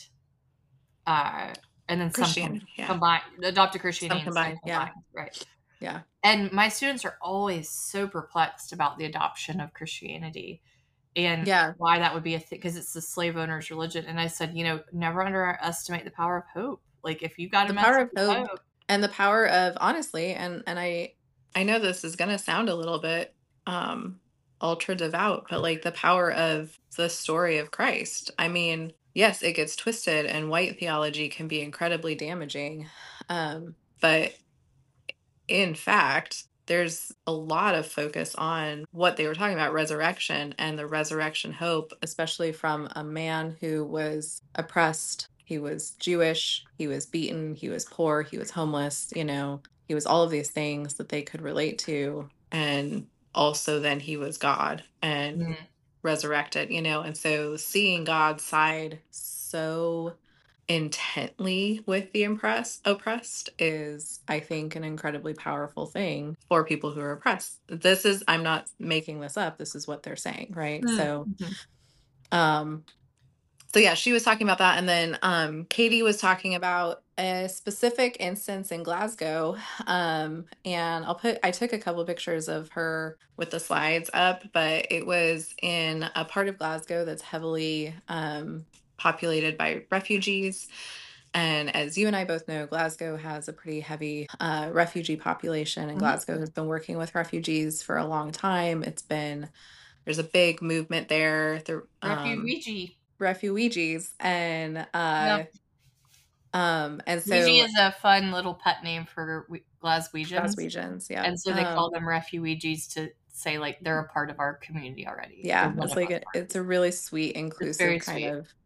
Speaker 2: uh, and then some com-
Speaker 1: Christianity, yeah.
Speaker 2: combined, adopted
Speaker 1: Some
Speaker 2: Christianity and some
Speaker 1: combined, yeah.
Speaker 2: combined, right?
Speaker 1: Yeah.
Speaker 2: And my students are always so perplexed about the adoption of Christianity and
Speaker 1: Yeah.
Speaker 2: why that would be a thing, because it's the slave owner's religion. And I said, you know, never underestimate the power of hope. Like, if you got a
Speaker 1: The power
Speaker 2: message
Speaker 1: of
Speaker 2: of
Speaker 1: hope
Speaker 2: hope,
Speaker 1: and the power of honestly, and and I I know this is gonna sound a little bit um ultra devout, but like the power of the story of Christ. I mean, yes, it gets twisted and white theology can be incredibly damaging. Um, but in fact, there's a lot of focus on what they were talking about, resurrection and the resurrection hope, especially from a man who was oppressed. He was Jewish, he was beaten, he was poor, he was homeless, you know, he was all of these things that they could relate to. And also, then he was God and
Speaker 2: mm,
Speaker 1: resurrected, you know, and so seeing God's side so intently with the impress oppressed is, I think, an incredibly powerful thing for people who are oppressed. This is, I'm not making this up, this is what they're saying, right?
Speaker 2: mm,
Speaker 1: So
Speaker 2: mhm.
Speaker 1: um so yeah, she was talking about that, and then um Katie was talking about a specific instance in Glasgow. Um and I'll put I took a couple pictures of her with the slides up, but it was in a part of Glasgow that's heavily um populated by refugees. And as you and I both know, Glasgow has a pretty heavy uh, refugee population, and
Speaker 2: Mhm.
Speaker 1: Glasgow has been working with refugees for a long time. It's been There's a big movement there. The um,
Speaker 2: Refugee.
Speaker 1: refugees, and uh,
Speaker 2: Yep.
Speaker 1: um, and
Speaker 2: Ouija
Speaker 1: so
Speaker 2: is a fun little pet name for we- Glaswegians.
Speaker 1: Glaswegians, yeah,
Speaker 2: And so they call
Speaker 1: um,
Speaker 2: them refugees to say, like, they're a part of our community already. They're
Speaker 1: yeah.
Speaker 2: one
Speaker 1: It's
Speaker 2: of
Speaker 1: like
Speaker 2: us
Speaker 1: a, it's
Speaker 2: already.
Speaker 1: a really sweet,
Speaker 2: It's
Speaker 1: inclusive
Speaker 2: very
Speaker 1: kind
Speaker 2: sweet.
Speaker 1: of.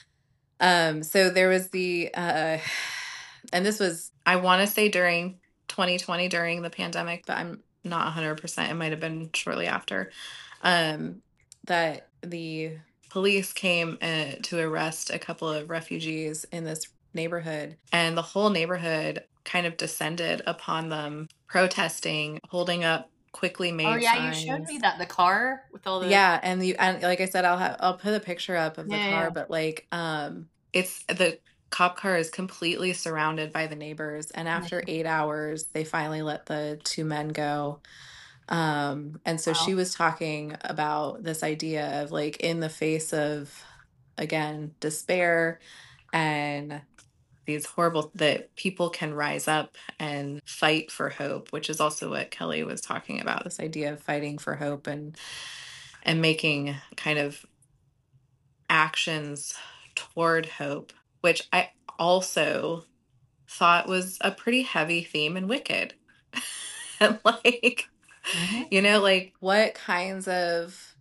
Speaker 1: Um, so there was the, uh, and this was, I want to say during twenty twenty, during the pandemic, but I'm not one hundred percent. It might have been shortly after, um, that the police came uh, to arrest a couple of refugees in this neighborhood, and the whole neighborhood kind of descended upon them, protesting, holding up quickly
Speaker 2: Oh,
Speaker 1: made
Speaker 2: yeah, you showed me
Speaker 1: signs.
Speaker 2: that, the car with all the
Speaker 1: Yeah, and you and like I said, I'll have I'll put a picture up of
Speaker 2: yeah,
Speaker 1: the
Speaker 2: yeah,
Speaker 1: car,
Speaker 2: yeah.
Speaker 1: but like um it's the cop car is completely surrounded by the neighbors, and after
Speaker 2: Mhm.
Speaker 1: eight hours they finally let the two men go. Um and so
Speaker 2: Wow.
Speaker 1: she was talking about this idea of like in the face of, again, despair and these horrible, that people can rise up and fight for hope, which is also what Kelly was talking about, this idea of fighting for hope and and making kind of actions toward hope, which I also thought was a pretty heavy theme in Wicked. And like,
Speaker 2: Mhm.
Speaker 1: you know, like what kinds of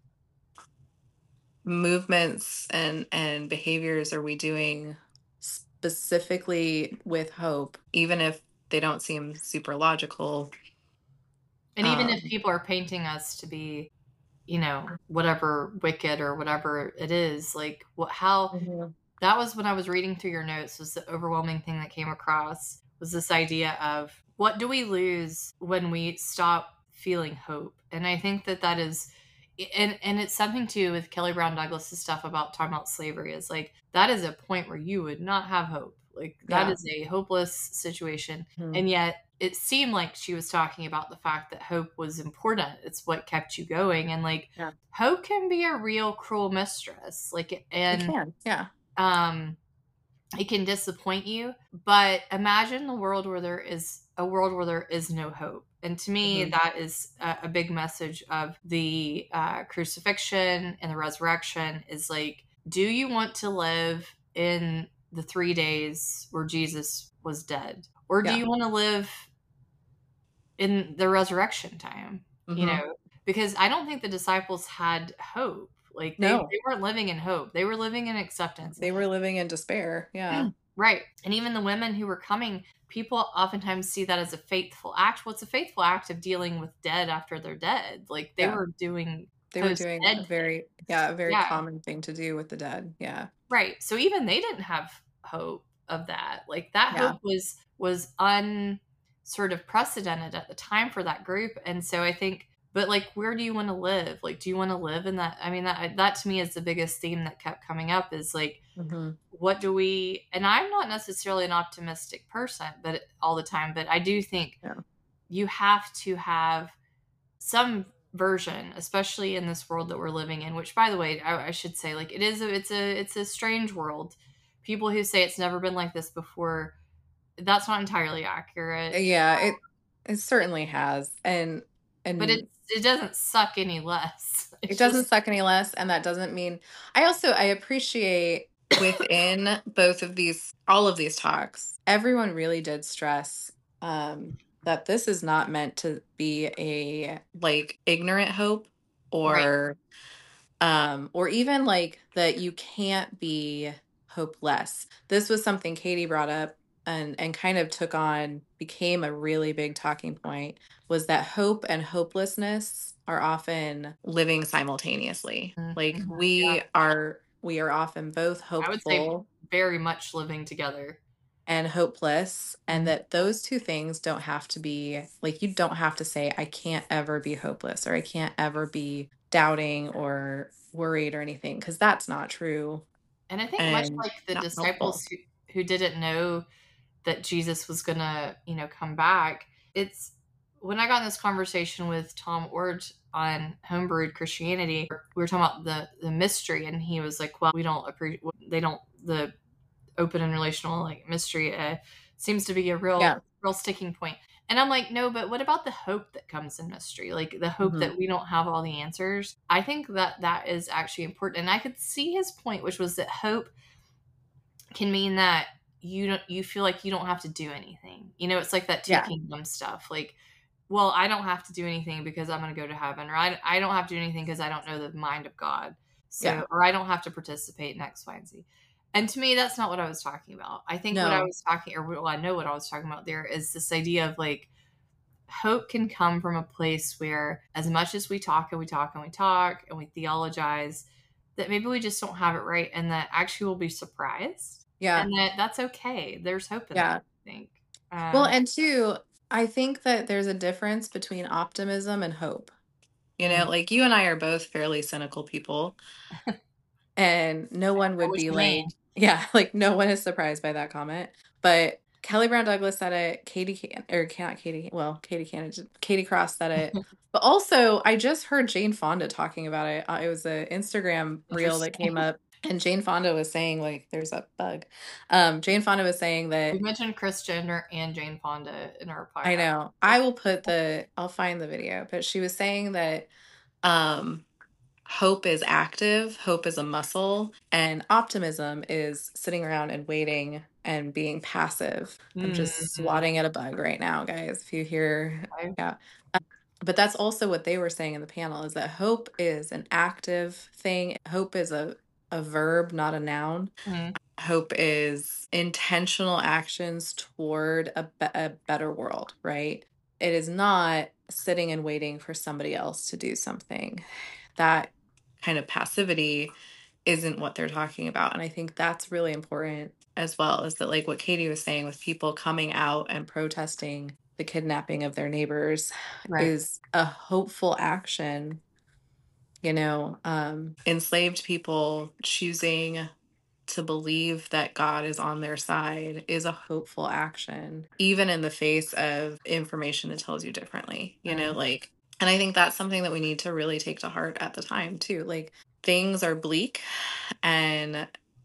Speaker 1: movements and and behaviors are we doing specifically with hope, even if they don't seem super logical?
Speaker 2: And even if
Speaker 1: Um,
Speaker 2: people are painting us to be, you know, whatever wicked or whatever it is, like, what how
Speaker 1: mhm.
Speaker 2: that was when I was reading through your notes, was the overwhelming thing that came across was this idea of what do we lose when we stop feeling hope? And I think that that is, and and it's something too with Kelly Brown Douglas's stuff about talking about slavery, is like that is a point where you would not have hope. Like that
Speaker 1: Yeah.
Speaker 2: is a hopeless situation.
Speaker 1: Mhm.
Speaker 2: And yet it seemed like she was talking about the fact that hope was important. It's what kept you going. And like
Speaker 1: Yeah.
Speaker 2: hope can be a real cruel mistress. Like,
Speaker 1: It
Speaker 2: and
Speaker 1: can. Yeah.
Speaker 2: um it can disappoint you, but imagine the world where there is a world where there is no hope. And to me,
Speaker 1: Mhm.
Speaker 2: that is a, a big message of the uh, crucifixion and the resurrection, is like, do you want to live in the three days where Jesus was dead? Or do
Speaker 1: Yeah.
Speaker 2: you want to live in the resurrection time? You
Speaker 1: Mhm.
Speaker 2: know, because I don't think the disciples had hope. Like they,
Speaker 1: No.
Speaker 2: they weren't living in hope. They were living in acceptance.
Speaker 1: They were living in despair. Yeah.
Speaker 2: Right. And even the women who were coming, people oftentimes see that as a faithful act. Well, it's a faithful act of dealing with dead after they're dead. Like they
Speaker 1: Yeah.
Speaker 2: were doing
Speaker 1: They were doing
Speaker 2: post-dead
Speaker 1: a
Speaker 2: thing.
Speaker 1: very yeah, a very
Speaker 2: Yeah.
Speaker 1: common thing to do with the dead. Yeah.
Speaker 2: Right. So even they didn't have hope of that. Like that
Speaker 1: Yeah.
Speaker 2: hope was was un sort of precedented at the time for that group. And so I think but like where do you want to live? Like do you want to live in that I mean that that to me is the biggest theme that kept coming up is like
Speaker 1: Mhm.
Speaker 2: what do we and I'm not necessarily an optimistic person but all the time, but I do think
Speaker 1: Yeah.
Speaker 2: you have to have some version, especially in this world that we're living in, which by the way, I, I should say, like it is a it's a it's a strange world. People who say it's never been like this before, that's not entirely accurate.
Speaker 1: Yeah, it it certainly has. And
Speaker 2: But
Speaker 1: and
Speaker 2: it's it doesn't suck any less.
Speaker 1: it
Speaker 2: It's
Speaker 1: doesn't
Speaker 2: just
Speaker 1: suck any less, and that doesn't mean I also I appreciate within both of these all of these talks, everyone really did stress um that this is not meant to be a like ignorant hope
Speaker 2: right.
Speaker 1: or um or even like that you can't be hopeless. This was something Katie brought up and and kind of took on became a really big talking point was that hope and hopelessness are often living simultaneously. Like
Speaker 2: Mhm. Yeah.
Speaker 1: we are we are often both
Speaker 2: I would say
Speaker 1: hopeful
Speaker 2: very much living together.
Speaker 1: and hopeless, and
Speaker 2: Mhm.
Speaker 1: that those two things don't have to be like you don't have to say I can't ever be hopeless or I can't ever be doubting or worried or anything because that's not true
Speaker 2: And I think much
Speaker 1: and
Speaker 2: like the
Speaker 1: not helpful.
Speaker 2: disciples who, who didn't know that Jesus was gonna, you know, come back. It's when I got in this conversation with Tom Ord on Homebrewed Christianity, we were talking about the the mystery, and he was like, "Well, we don't appreciate. They don't the open and relational like mystery uh, seems to be a real
Speaker 1: Yeah.
Speaker 2: real sticking point." And I'm like, "No, but what about the hope that comes in mystery? Like the hope
Speaker 1: Hmm.
Speaker 2: that we don't have all the answers." I think that that is actually important, and I could see his point, which was that hope can mean that you don't you feel like you don't have to do anything. You know, it's like that two
Speaker 1: Yeah.
Speaker 2: kingdom stuff. Like, well, I don't have to do anything because I'm going to go to heaven, or I, I don't have to do anything because I don't know the mind of God.
Speaker 1: Yeah.
Speaker 2: So, or I don't have to participate in X, Y, and Z. And to me, that's not what I was talking about. I think what I
Speaker 1: No.
Speaker 2: was talking, or well, I know what I was talking about there is this idea of like hope can come from a place where, as much as we talk and we talk and we talk and we theologize, that maybe we just don't have it right, and that actually we'll be surprised,
Speaker 1: Yeah.
Speaker 2: and that that's okay. There's hope in that,
Speaker 1: Yeah.
Speaker 2: I think.
Speaker 1: Well,
Speaker 2: Um,
Speaker 1: and two, I think that there's a difference between optimism and hope. You know,
Speaker 2: mm,
Speaker 1: like you and I are both fairly cynical people. And no one
Speaker 2: know
Speaker 1: would
Speaker 2: what
Speaker 1: be
Speaker 2: you mean.
Speaker 1: like yeah, like, no one is surprised by that comment, but Kelly Brown Douglas said it, Katie Can or not Katie well, Katie Cannon, Katie Cross said it, but also, I just heard Jane Fonda talking about it, uh, it was a Instagram reel that came
Speaker 2: Interesting.
Speaker 1: up, and Jane Fonda was saying, like there's a bug, um, Jane Fonda was saying
Speaker 2: We
Speaker 1: that
Speaker 2: mentioned Chris Jenner and Jane Fonda in our
Speaker 1: I
Speaker 2: podcast.
Speaker 1: know, I will put the I'll find the video, but she was saying that, um hope is active, hope is a muscle, and optimism is sitting around and waiting and being passive. I'm just
Speaker 2: Mm,
Speaker 1: swatting at a bug right now, guys. If you hear,
Speaker 2: okay.
Speaker 1: yeah. But that's also what they were saying in the panel is that hope is an active thing. Hope is a, a verb, not a noun.
Speaker 2: Mm,
Speaker 1: Hope is intentional actions toward a, be- a better world, right? It is not sitting and waiting for somebody else to do something. That kind of passivity isn't what they're talking about. And I think that's really important as well, is that like what Katie was saying with people coming out and protesting the kidnapping of their neighbors
Speaker 2: right.
Speaker 1: is a hopeful action. You know, um, enslaved people choosing to believe that God is on their side is a hopeful action, even in the face of information that tells you differently, you know,
Speaker 2: Mm,
Speaker 1: like, and I think that's something that we need to really take to heart at the time, too. Like, things are bleak. And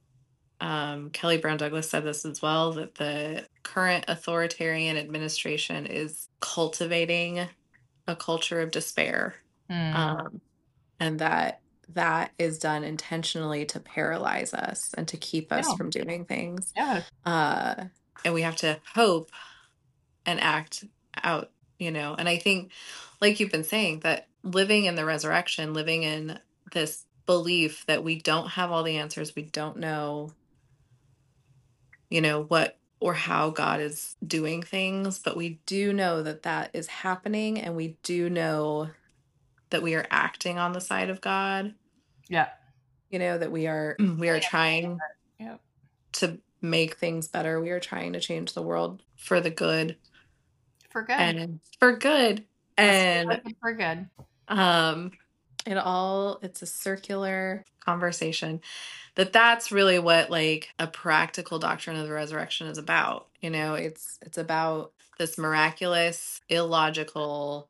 Speaker 1: um, Kelly Brown Douglas said this as well that the current authoritarian administration is cultivating a culture of despair.
Speaker 2: mm,
Speaker 1: Um, and that that is done intentionally to paralyze us and to keep us
Speaker 2: yeah.
Speaker 1: from doing things.
Speaker 2: Yeah.
Speaker 1: Uh, and we have to hope and act out, you know. And I think, like you've been saying, that living in the resurrection, living in this belief that we don't have all the answers, we don't know, you know, what or how God is doing things, but we do know that that is happening, and we do know that we are acting on the side of God.
Speaker 2: Yeah.
Speaker 1: You know, that we are we are trying
Speaker 2: Yeah.
Speaker 1: to make things better. We are trying to change the world for the good
Speaker 2: For good.
Speaker 1: and for good.
Speaker 2: Let's do
Speaker 1: And
Speaker 2: it for good.
Speaker 1: um it all it's a circular conversation. That that's really what like a practical doctrine of the resurrection is about. You know, it's it's about this miraculous, illogical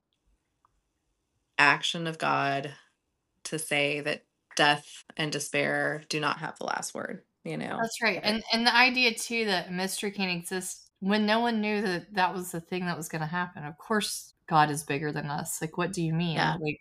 Speaker 1: action of God to say that death and despair do not have the last word, you know.
Speaker 2: That's right.
Speaker 1: But
Speaker 2: And and the idea too that mystery can exist when no one knew that that was the thing that was going to happen. Of course, God is bigger than us. Like, what do you mean?
Speaker 1: yeah.
Speaker 2: Like,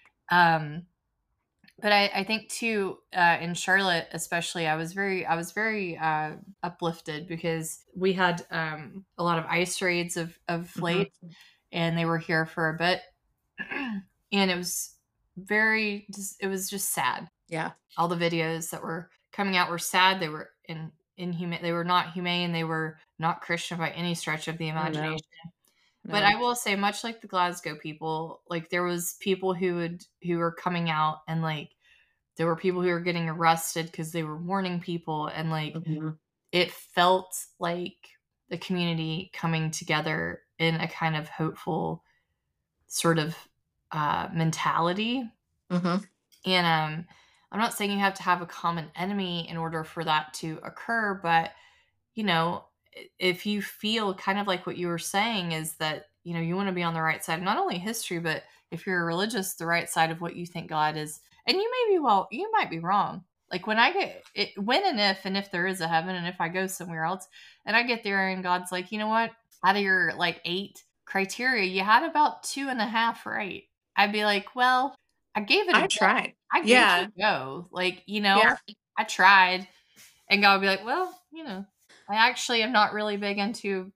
Speaker 2: um, but I, I think too, uh, in Charlotte, especially, I was very, I was very uh, uplifted because we had um, a lot of ice raids of of
Speaker 1: hmm
Speaker 2: late, and they were here for a bit, and it was very, just, it was just sad.
Speaker 1: Yeah.
Speaker 2: All the videos that were coming out were sad. They were in inhumane. They were not humane. They were not Christian by any stretch of the
Speaker 1: Oh no.
Speaker 2: imagination. But
Speaker 1: No.
Speaker 2: I will say, much like the Glasgow people, like there was people who would who were coming out, and like there were people who were getting arrested because they were warning people, and like
Speaker 1: hmm
Speaker 2: it felt like the community coming together in a kind of hopeful sort of uh, mentality.
Speaker 1: hmm
Speaker 2: And um, I'm not saying you have to have a common enemy in order for that to occur, but you know, if you feel kind of like what you were saying is that, you know, you want to be on the right side of not only history, but if you're religious, the right side of what you think God is. And you may be, well, you might be wrong. Like when I get it, when and if, and if there is a heaven, and if I go somewhere else and I get there and God's like, you know what, out of your like eight criteria, you had about two and a half right. I'd be like, well, I gave it a
Speaker 1: I
Speaker 2: go.
Speaker 1: tried.
Speaker 2: I gave it
Speaker 1: Yeah.
Speaker 2: a go. Like, you know,
Speaker 1: Yeah.
Speaker 2: I tried. And God would be like, well, you know, I actually am not really big into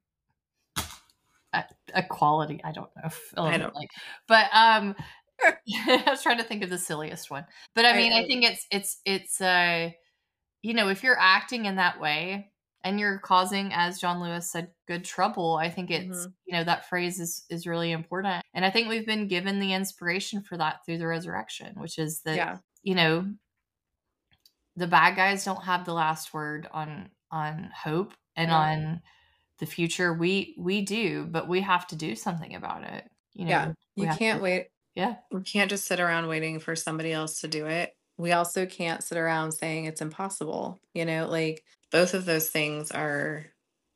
Speaker 2: e- equality. I don't know. Fill
Speaker 1: I
Speaker 2: in the
Speaker 1: don't
Speaker 2: blank. But um, I was trying to think of the silliest one. But I
Speaker 1: I,
Speaker 2: mean, I
Speaker 1: I
Speaker 2: think it's it's it's uh, you know, if you're acting in that way and you're causing, as John Lewis said, good trouble, I think it's,
Speaker 1: hmm
Speaker 2: you know, that phrase is is really important. And I think we've been given the inspiration for that through the resurrection, which is that,
Speaker 1: yeah.
Speaker 2: you know, the bad guys don't have the last word on on hope and
Speaker 1: No.
Speaker 2: on the future. We we do, but we have to do something about it. You know,
Speaker 1: Yeah.
Speaker 2: we, we
Speaker 1: You
Speaker 2: have to.
Speaker 1: can't wait.
Speaker 2: Yeah.
Speaker 1: We can't just sit around waiting for somebody else to do it. We also can't sit around saying it's impossible. You know, like both of those things are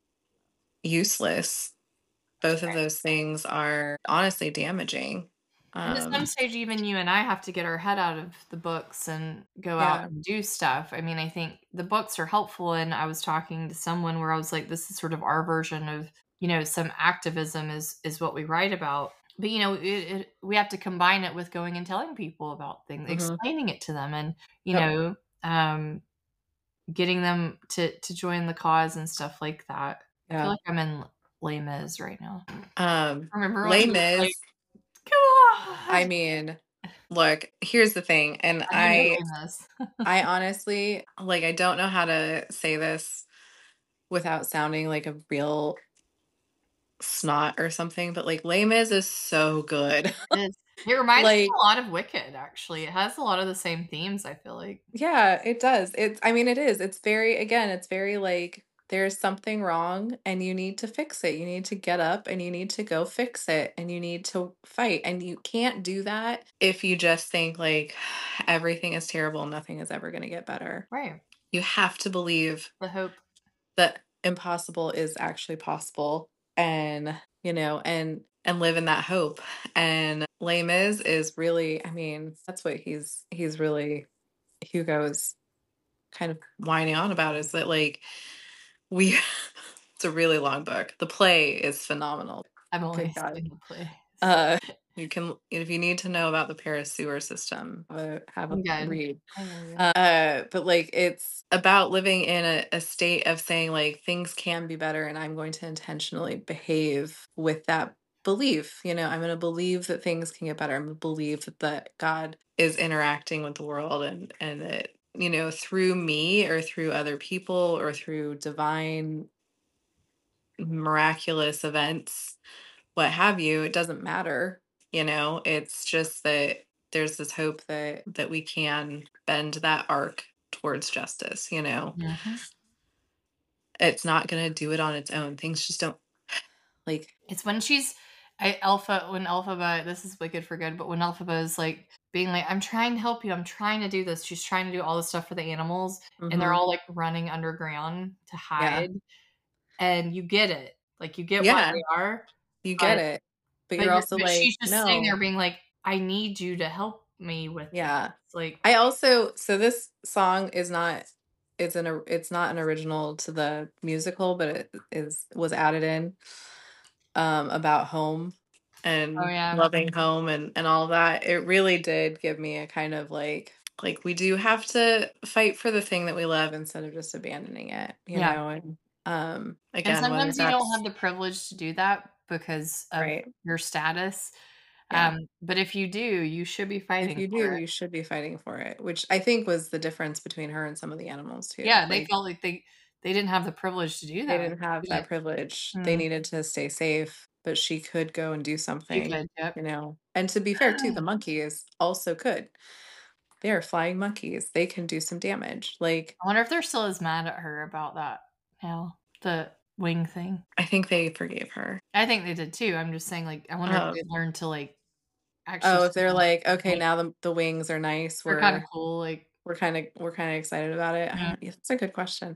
Speaker 1: useless. Both of those things are honestly damaging.
Speaker 2: And at some
Speaker 1: Um,
Speaker 2: stage, even you and I have to get our head out of the books and go out
Speaker 1: yeah.
Speaker 2: and do stuff. I mean, I think the books are helpful. And I was talking to someone where I was like, this is sort of our version of, you know, some activism is is what we write about. But you know, it, it, we have to combine it with going and telling people about things,
Speaker 1: hmm
Speaker 2: explaining it to them, and you
Speaker 1: Yep.
Speaker 2: know, um, getting them to to join the cause and stuff like that. I feel
Speaker 1: Yeah.
Speaker 2: like I'm in Les Mis right now.
Speaker 1: Um,
Speaker 2: Remember when
Speaker 1: Les
Speaker 2: he was like,
Speaker 1: Mis,
Speaker 2: "Come
Speaker 1: I
Speaker 2: on!"
Speaker 1: mean, look, here's the thing, and
Speaker 2: I do know
Speaker 1: I
Speaker 2: Les Mis.
Speaker 1: I honestly like I don't know how to say this without sounding like a real snot or something, but like Les Mis is so good.
Speaker 2: It is. It reminds me
Speaker 1: Like,
Speaker 2: a lot of Wicked, actually. It has a lot of the same themes, I feel like.
Speaker 1: yeah, it does. It's I mean, it is. It's very again, it's very like there's something wrong and you need to fix it. You need to get up and you need to go fix it and you need to fight. And you can't do that if you just think like everything is terrible, nothing is ever going to get better.
Speaker 2: Right.
Speaker 1: You have to believe
Speaker 2: The hope.
Speaker 1: that impossible is actually possible and, you know, and and live in that hope. And Les Mis is really, I mean, that's what he's he's really Hugo's kind of whining on about is that like we it's a really long book. The play is phenomenal.
Speaker 2: I've only
Speaker 1: Good God.
Speaker 2: seen the play.
Speaker 1: Uh you can if you need to know about the Paris sewer system, uh, have a
Speaker 2: I'm good.
Speaker 1: read.
Speaker 2: I hear you.
Speaker 1: Uh but like it's about living in a, a state of saying like things can be better and I'm going to intentionally behave with that belief. You know, I'm going to believe that things can get better. I'm going to believe that, that God is interacting with the world and and that you know, through me or through other people or through divine, miraculous events, what have you, it doesn't matter. You know, it's just that there's this hope that that we can bend that arc towards justice, you know.
Speaker 2: Mhm.
Speaker 1: It's not going to do it on its own. Things just don't like
Speaker 2: It's when she's I Alpha when Elphaba this is wicked for good, but when Elphaba is like being like, I'm trying to help you, I'm trying to do this. She's trying to do all this stuff for the animals, and they're
Speaker 1: mhm.
Speaker 2: all like running underground to
Speaker 1: Yeah.
Speaker 2: hide. And you get it. Like you get why
Speaker 1: Yeah,
Speaker 2: they are,
Speaker 1: you get
Speaker 2: but
Speaker 1: it. But
Speaker 2: but
Speaker 1: you're
Speaker 2: you're
Speaker 1: also
Speaker 2: but she's
Speaker 1: like,
Speaker 2: just sitting there
Speaker 1: no.
Speaker 2: being like, I need you to help me with this.
Speaker 1: Yeah.
Speaker 2: Like,
Speaker 1: I also so this song is not it's an or- it's not an original to the musical, but it is was added in um about home
Speaker 2: oh
Speaker 1: and
Speaker 2: yeah.
Speaker 1: loving home and and all of that. It really did give me a kind of like like we do have to fight for the thing that we love instead of just abandoning it, you
Speaker 2: Yeah.
Speaker 1: know, and um
Speaker 2: And
Speaker 1: again, whether
Speaker 2: sometimes you don't
Speaker 1: that's
Speaker 2: have the privilege to do that because of
Speaker 1: right.
Speaker 2: your status.
Speaker 1: Yeah.
Speaker 2: Um, but if you do, you should be
Speaker 1: If
Speaker 2: fighting
Speaker 1: you
Speaker 2: for
Speaker 1: do,
Speaker 2: it.
Speaker 1: you should be fighting for it, which I think was the difference between her and some of the animals too.
Speaker 2: Yeah, they
Speaker 1: Like
Speaker 2: felt like they they didn't have the privilege to do
Speaker 1: they
Speaker 2: that.
Speaker 1: didn't have
Speaker 2: Yeah.
Speaker 1: that privilege. They
Speaker 2: Mm,
Speaker 1: needed to stay safe, but she could go and do
Speaker 2: she
Speaker 1: something,
Speaker 2: could, yep.
Speaker 1: you know. And to be fair too, the monkeys also could. They are flying monkeys. They can do some damage. Like
Speaker 2: I wonder if they're still as mad at her about that now, the wing thing.
Speaker 1: I think they forgave her.
Speaker 2: I think they did too. I'm just saying, like, I wonder if
Speaker 1: Oh,
Speaker 2: they learned to like actually
Speaker 1: oh, if they're
Speaker 2: smile.
Speaker 1: like, okay,
Speaker 2: Like,
Speaker 1: now the the wings are nice.
Speaker 2: they're kind of
Speaker 1: We're
Speaker 2: cool. Like,
Speaker 1: we're kind of we're kind of excited about it. I
Speaker 2: yeah.
Speaker 1: don't. Yeah, that's a good question.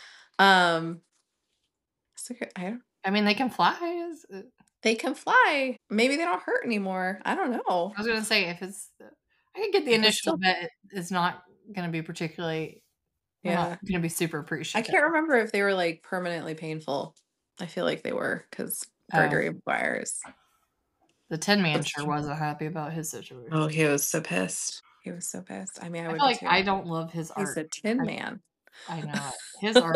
Speaker 1: Um, that's a good, I don't.
Speaker 2: I mean, they can fly. Is it-
Speaker 1: They can fly. Maybe they don't hurt anymore. I don't know.
Speaker 2: I was gonna say if it's, I could get the
Speaker 1: If it's
Speaker 2: initial
Speaker 1: still,
Speaker 2: bit is not gonna be particularly. They're not
Speaker 1: yeah.
Speaker 2: gonna be super
Speaker 1: I
Speaker 2: appreciative.
Speaker 1: can't remember if they were like permanently painful. I feel like they were because
Speaker 2: Oh,
Speaker 1: Gregory Maguire's.
Speaker 2: the Tin Man
Speaker 1: That's
Speaker 2: sure
Speaker 1: true.
Speaker 2: wasn't happy about his situation.
Speaker 1: Oh, he was so pissed. He was so pissed. I mean, I
Speaker 2: I
Speaker 1: would
Speaker 2: feel
Speaker 1: be
Speaker 2: like I
Speaker 1: too.
Speaker 2: don't love his
Speaker 1: He's
Speaker 2: art.
Speaker 1: a tin
Speaker 2: I,
Speaker 1: man.
Speaker 2: I know it. His art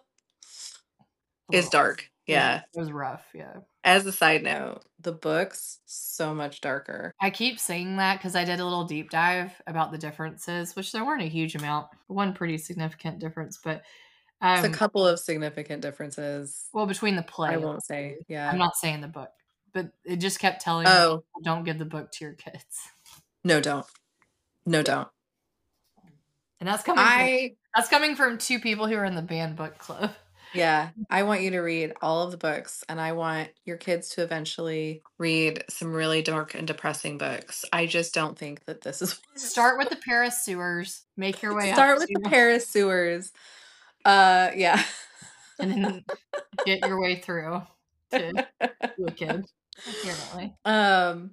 Speaker 2: a
Speaker 1: It's
Speaker 2: little.
Speaker 1: dark.
Speaker 2: It was
Speaker 1: Yeah.
Speaker 2: it was rough. Yeah.
Speaker 1: As a side note, the books so much darker.
Speaker 2: I keep saying that because I did a little deep dive about the differences, which there weren't a huge amount. One pretty significant difference, but
Speaker 1: It's a
Speaker 2: um,
Speaker 1: couple of significant differences.
Speaker 2: well, between the
Speaker 1: I
Speaker 2: play,
Speaker 1: won't say.
Speaker 2: I'm
Speaker 1: Yeah.
Speaker 2: not saying the book, but it just kept telling me,
Speaker 1: Oh,
Speaker 2: don't give the book to your kids.
Speaker 1: no, don't. No,
Speaker 2: Yeah.
Speaker 1: don't.
Speaker 2: And that's coming from
Speaker 1: I
Speaker 2: that's coming from two people who are in the band book club.
Speaker 1: Yeah, I want you to read all of the books, and I want your kids to eventually read some really dark and depressing books. I just don't think that this is
Speaker 2: Start with the Paris sewers, make your way up
Speaker 1: Start with the
Speaker 2: to,
Speaker 1: Paris sewers. Uh, yeah.
Speaker 2: and then get your way through to Wicked, apparently.
Speaker 1: um,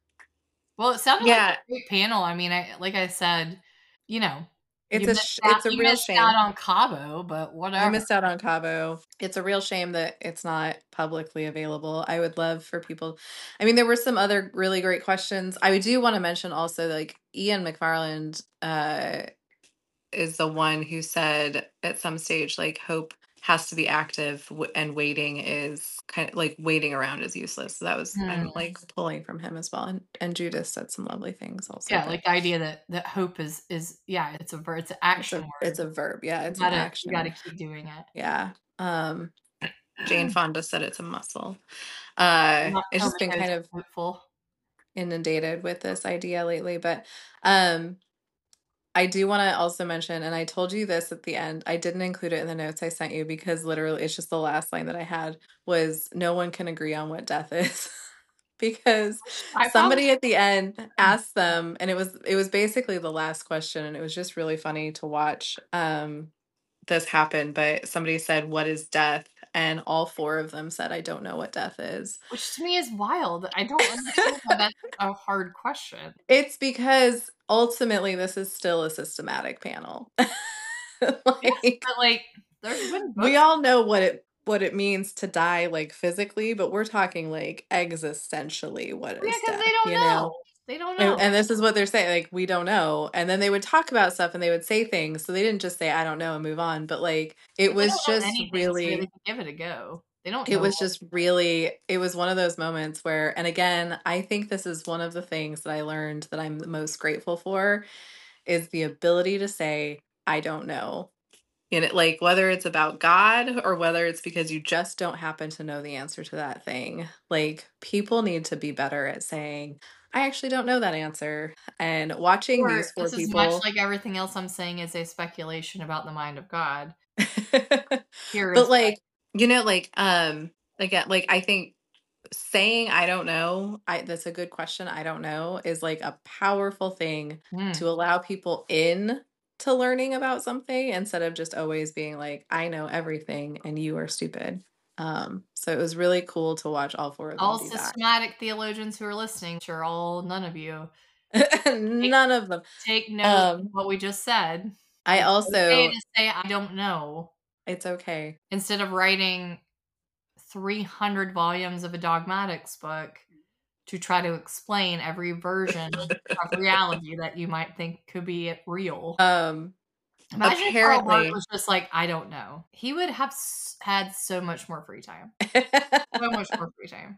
Speaker 2: Well, it sounded like a
Speaker 1: yeah,
Speaker 2: great panel. I mean, I like I said, you know,
Speaker 1: it's
Speaker 2: you
Speaker 1: a
Speaker 2: missed
Speaker 1: sh-
Speaker 2: out
Speaker 1: it's a
Speaker 2: you
Speaker 1: real
Speaker 2: missed out
Speaker 1: shame.
Speaker 2: on Cabo, but
Speaker 1: We
Speaker 2: whatever.
Speaker 1: missed out on Cabo. It's a real shame that it's not publicly available. I would love for people. I mean, there were some other really great questions. I do want to mention also, like Ian McFarland, uh, is the one who said at some stage like hope has to be active w- and waiting is kind of like waiting around is useless. So that was
Speaker 2: Hmm.
Speaker 1: I'm like pulling from him as well. And and Judith said some lovely things also,
Speaker 2: Yeah,
Speaker 1: but
Speaker 2: like the idea that that hope is is yeah, it's a verb, it's an
Speaker 1: it's
Speaker 2: action
Speaker 1: a it's
Speaker 2: word.
Speaker 1: a verb. Yeah,
Speaker 2: You
Speaker 1: it's an
Speaker 2: gotta you gotta
Speaker 1: action.
Speaker 2: keep doing it.
Speaker 1: Yeah. Um Jane
Speaker 2: I'm
Speaker 1: Fonda said it's a muscle. Uh
Speaker 2: not
Speaker 1: it's just been
Speaker 2: comatose
Speaker 1: kind of
Speaker 2: hopeful.
Speaker 1: inundated with this idea lately, but um I do want to also mention, and I told you this at the end, I didn't include it in the notes I sent you because literally it's just the last line that I had was no one can agree on what death is. Because
Speaker 2: I probably
Speaker 1: somebody at the end asked them, and it was it was basically the last question, and it was just really funny to watch um this happen. But somebody said, "What is death?" And all four of them said, "I don't know what death is."
Speaker 2: which to me is wild. I don't understand why that's a hard question.
Speaker 1: It's because ultimately this is still a systematic panel.
Speaker 2: Yes,
Speaker 1: Like
Speaker 2: but like there's been
Speaker 1: we
Speaker 2: books.
Speaker 1: all know what it what it means to die like physically, but we're talking like existentially what
Speaker 2: Yeah,
Speaker 1: is
Speaker 2: because
Speaker 1: death,
Speaker 2: they don't
Speaker 1: you know?
Speaker 2: know. They don't
Speaker 1: And,
Speaker 2: know.
Speaker 1: and this is what they're saying, like we don't know. And then they would talk about stuff and they would say things. So they didn't just say I don't know and move on, but like it
Speaker 2: But they
Speaker 1: was
Speaker 2: don't know
Speaker 1: just
Speaker 2: anything, so they
Speaker 1: really
Speaker 2: can give it a go. They don't
Speaker 1: it
Speaker 2: know.
Speaker 1: was just really it was one of those moments where and again, I think this is one of the things that I learned that I'm the most grateful for is the ability to say, I don't know. And it, like, whether it's about God or whether it's because you just don't happen to know the answer to that thing. Like, people need to be better at saying, I actually don't know that answer. And watching
Speaker 2: Or
Speaker 1: these four
Speaker 2: this is much
Speaker 1: people.
Speaker 2: like everything else I'm saying is a speculation about the mind of God. Here
Speaker 1: But
Speaker 2: is
Speaker 1: like, you know, like, um, again, like, I think saying I don't know, I that's a good question. I don't know is like a powerful thing
Speaker 2: mm,
Speaker 1: to allow people in to learning about something instead of just always being like, I know everything and you are stupid. Um, so it was really cool to watch all four of them
Speaker 2: all
Speaker 1: do that.
Speaker 2: systematic theologians who are listening, sure, all none of you. Take,
Speaker 1: None of them.
Speaker 2: take note of
Speaker 1: Um,
Speaker 2: what we just said.
Speaker 1: I
Speaker 2: It's okay
Speaker 1: also,
Speaker 2: to say I don't know
Speaker 1: it's okay.
Speaker 2: instead of writing three hundred volumes of a dogmatics book to try to explain every version of reality that you might think could be real.
Speaker 1: Um,
Speaker 2: Imagine if Karl Barth
Speaker 1: apparently,
Speaker 2: was just like, I don't know. He would have s- had so much more free time. So much more free time.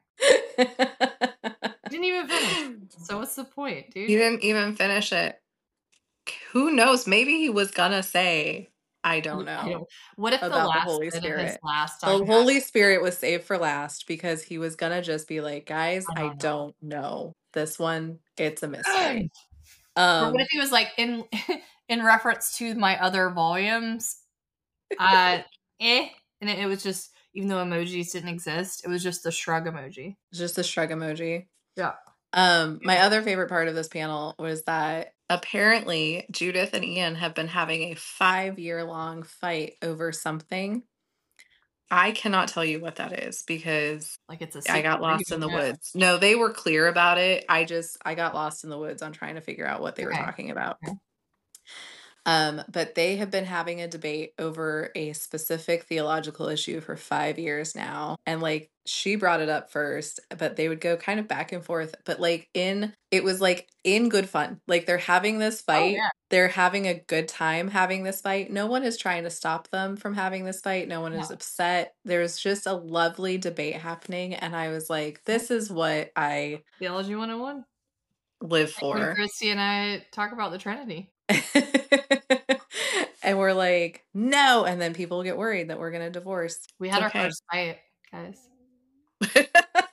Speaker 2: He didn't even finish. So what's the point,
Speaker 1: he
Speaker 2: dude?
Speaker 1: didn't even finish it. Who knows? Maybe he was gonna say, I don't
Speaker 2: I
Speaker 1: know
Speaker 2: don't. What if the
Speaker 1: about the
Speaker 2: last
Speaker 1: Holy
Speaker 2: bit of his
Speaker 1: Spirit.
Speaker 2: last
Speaker 1: The
Speaker 2: dogmatic?
Speaker 1: Holy Spirit was saved for last because he was gonna just be like, guys,
Speaker 2: I
Speaker 1: I
Speaker 2: don't know.
Speaker 1: don't know. This one, it's a mystery.
Speaker 2: Or what if
Speaker 1: Um,
Speaker 2: he was like in in reference to my other volumes? Uh, eh, and it, it was just even though emojis didn't exist, it was just the shrug emoji.
Speaker 1: just a shrug emoji.
Speaker 2: Yeah.
Speaker 1: Um, my other favorite part of this panel was that apparently Judith and Ian have been having a five year long fight over something. I cannot tell you what that is because
Speaker 2: Like it's a
Speaker 1: I
Speaker 2: secret
Speaker 1: got
Speaker 2: that you
Speaker 1: lost in
Speaker 2: don't
Speaker 1: the
Speaker 2: know.
Speaker 1: woods. No, they were clear about it. I just I got lost in the woods on trying to figure out what they were
Speaker 2: Okay.
Speaker 1: talking about.
Speaker 2: Okay.
Speaker 1: Um, but they have been having a debate over a specific theological issue for five years now. And like she brought it up first, but they would go kind of back and forth. But like in it was like in good fun. Like they're having this
Speaker 2: Oh
Speaker 1: fight.
Speaker 2: yeah.
Speaker 1: They're having a good time having this fight. No one is trying to stop them from having this fight. No one
Speaker 2: No.
Speaker 1: is upset. There's just a lovely debate happening. And I was like, this is what I
Speaker 2: Theology one oh one.
Speaker 1: live
Speaker 2: Like when
Speaker 1: for.
Speaker 2: Christy and I talk about the Trinity.
Speaker 1: And we're like, no. And then people get worried that we're going to divorce.
Speaker 2: We
Speaker 1: It's
Speaker 2: had our
Speaker 1: okay.
Speaker 2: first fight, guys.
Speaker 1: It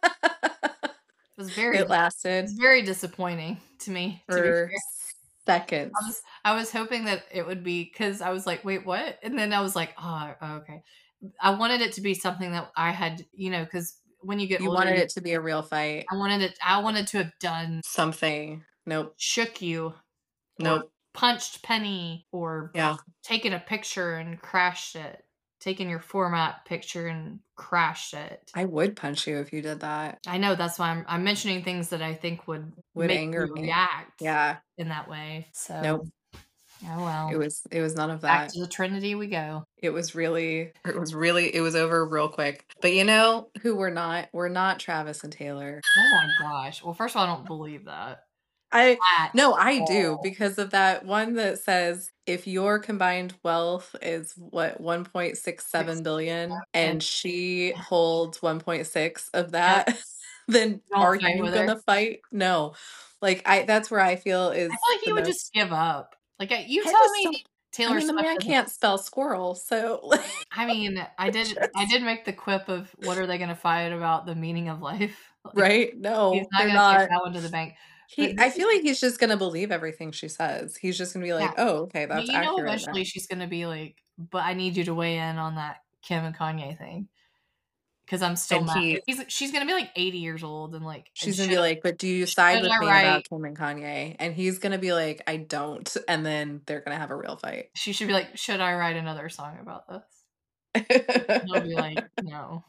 Speaker 2: It was very it was
Speaker 1: lasted
Speaker 2: very disappointing to me, to be
Speaker 1: for
Speaker 2: fair. I
Speaker 1: seconds.
Speaker 2: was I was hoping that it would be because I was like, wait, what? And then I was like, oh, okay. I wanted it to be something that I had, you know, because when you get
Speaker 1: You
Speaker 2: older,
Speaker 1: wanted
Speaker 2: you,
Speaker 1: it to be a real fight.
Speaker 2: I wanted it. I wanted to have done
Speaker 1: Something. Nope.
Speaker 2: shook you or
Speaker 1: Nope.
Speaker 2: punched Penny or
Speaker 1: Yeah.
Speaker 2: taken a picture and crashed it, taken your format picture and crashed it.
Speaker 1: I would punch you if you did that.
Speaker 2: I know that's why I'm I'm mentioning things that I think would
Speaker 1: Would
Speaker 2: make
Speaker 1: anger
Speaker 2: you
Speaker 1: me.
Speaker 2: react
Speaker 1: Yeah.
Speaker 2: in that way.
Speaker 1: Nope.
Speaker 2: So, oh well.
Speaker 1: It was it was none of
Speaker 2: Back
Speaker 1: that.
Speaker 2: to the Trinity we go.
Speaker 1: It was really it was really it was over real quick. But you know who we're not? We're not Travis and Taylor.
Speaker 2: Oh my gosh. Well, first of all, I don't believe that
Speaker 1: I
Speaker 2: at
Speaker 1: no, I do
Speaker 2: all.
Speaker 1: because of that one that says if your combined wealth is what one point six seven
Speaker 2: Six,
Speaker 1: billion
Speaker 2: and
Speaker 1: and she holds one point six of
Speaker 2: yep,
Speaker 1: that, then
Speaker 2: don't
Speaker 1: are
Speaker 2: fight
Speaker 1: you
Speaker 2: with her.
Speaker 1: gonna fight? No. Like I that's where I feel
Speaker 2: I
Speaker 1: is
Speaker 2: feel like
Speaker 1: the
Speaker 2: he would just
Speaker 1: most
Speaker 2: give up. Like I- you
Speaker 1: I
Speaker 2: tell
Speaker 1: just
Speaker 2: me,
Speaker 1: don't I
Speaker 2: Taylor
Speaker 1: mean the
Speaker 2: Swift
Speaker 1: man
Speaker 2: doesn't.
Speaker 1: can't spell squirrel, so
Speaker 2: I mean, I did. I
Speaker 1: just
Speaker 2: did make the quip of what are they going to fight about the meaning of life? Like
Speaker 1: right?
Speaker 2: he's
Speaker 1: No,
Speaker 2: not
Speaker 1: they're
Speaker 2: going to take
Speaker 1: not.
Speaker 2: that one to the bank. But
Speaker 1: He I
Speaker 2: this is
Speaker 1: feel like he's just gonna believe everything she says. He's just gonna be
Speaker 2: yeah.
Speaker 1: like, "Oh, okay,
Speaker 2: But
Speaker 1: that's
Speaker 2: you know,
Speaker 1: accurate
Speaker 2: eventually
Speaker 1: then."
Speaker 2: she's going to be like, "But I need you to weigh in on that Kim and Kanye thing because I'm still
Speaker 1: And
Speaker 2: mad."
Speaker 1: he
Speaker 2: He's she's going to be like eighty years old and like, and
Speaker 1: she's gonna
Speaker 2: should
Speaker 1: be like, "But do you side
Speaker 2: should
Speaker 1: with
Speaker 2: I
Speaker 1: me
Speaker 2: write?
Speaker 1: about Kim and Kanye?" And he's gonna be like, "I don't," and then they're gonna have a real fight.
Speaker 2: She should be like, "Should I write another song about this?" He'll be like, "No."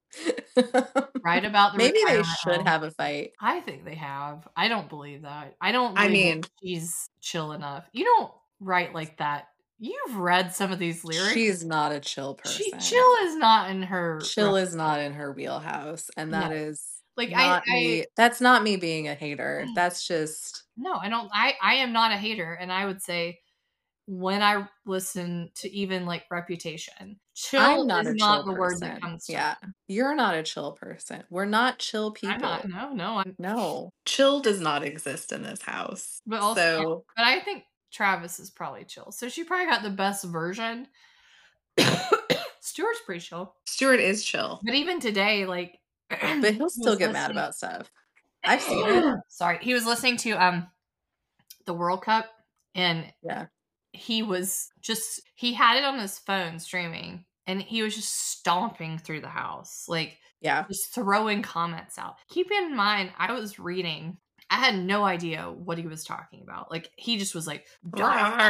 Speaker 2: Write about the
Speaker 1: Maybe they
Speaker 2: retirement
Speaker 1: should
Speaker 2: home.
Speaker 1: have a fight.
Speaker 2: I think they have. I don't believe that. I don't
Speaker 1: I
Speaker 2: believe that
Speaker 1: mean,
Speaker 2: she's chill enough. You don't write like that. You've read some of these lyrics.
Speaker 1: she's not a chill
Speaker 2: She
Speaker 1: person.
Speaker 2: chill is not in her
Speaker 1: Chill is
Speaker 2: repertoire.
Speaker 1: not in her wheelhouse, and
Speaker 2: No.
Speaker 1: that is
Speaker 2: Like I
Speaker 1: not
Speaker 2: I
Speaker 1: me. That's not me being a hater. That's just
Speaker 2: no, I don't I I am not a hater and I would say when I listen to even like Reputation, chill
Speaker 1: I'm not
Speaker 2: is
Speaker 1: a
Speaker 2: not
Speaker 1: chill
Speaker 2: the word that
Speaker 1: person.
Speaker 2: comes to
Speaker 1: Yeah.
Speaker 2: mind.
Speaker 1: You're not a chill person. We're not chill
Speaker 2: I'm not
Speaker 1: people.
Speaker 2: no, no, I'm
Speaker 1: No. Chill does not exist in this house.
Speaker 2: but also
Speaker 1: So
Speaker 2: but I think Travis is probably chill. So she probably got the best version. Stuart's pretty chill.
Speaker 1: Stuart is chill.
Speaker 2: But even today, like,
Speaker 1: but he'll still get mad about stuff. I've seen it.
Speaker 2: Sorry. He was listening to um the World Cup, and
Speaker 1: yeah,
Speaker 2: he was just, he had it on his phone streaming, and he was just stomping through the house. Like,
Speaker 1: yeah,
Speaker 2: just throwing comments out. Keep in mind, I was reading, I had no idea what he was talking about. Like, he just was like,
Speaker 1: he's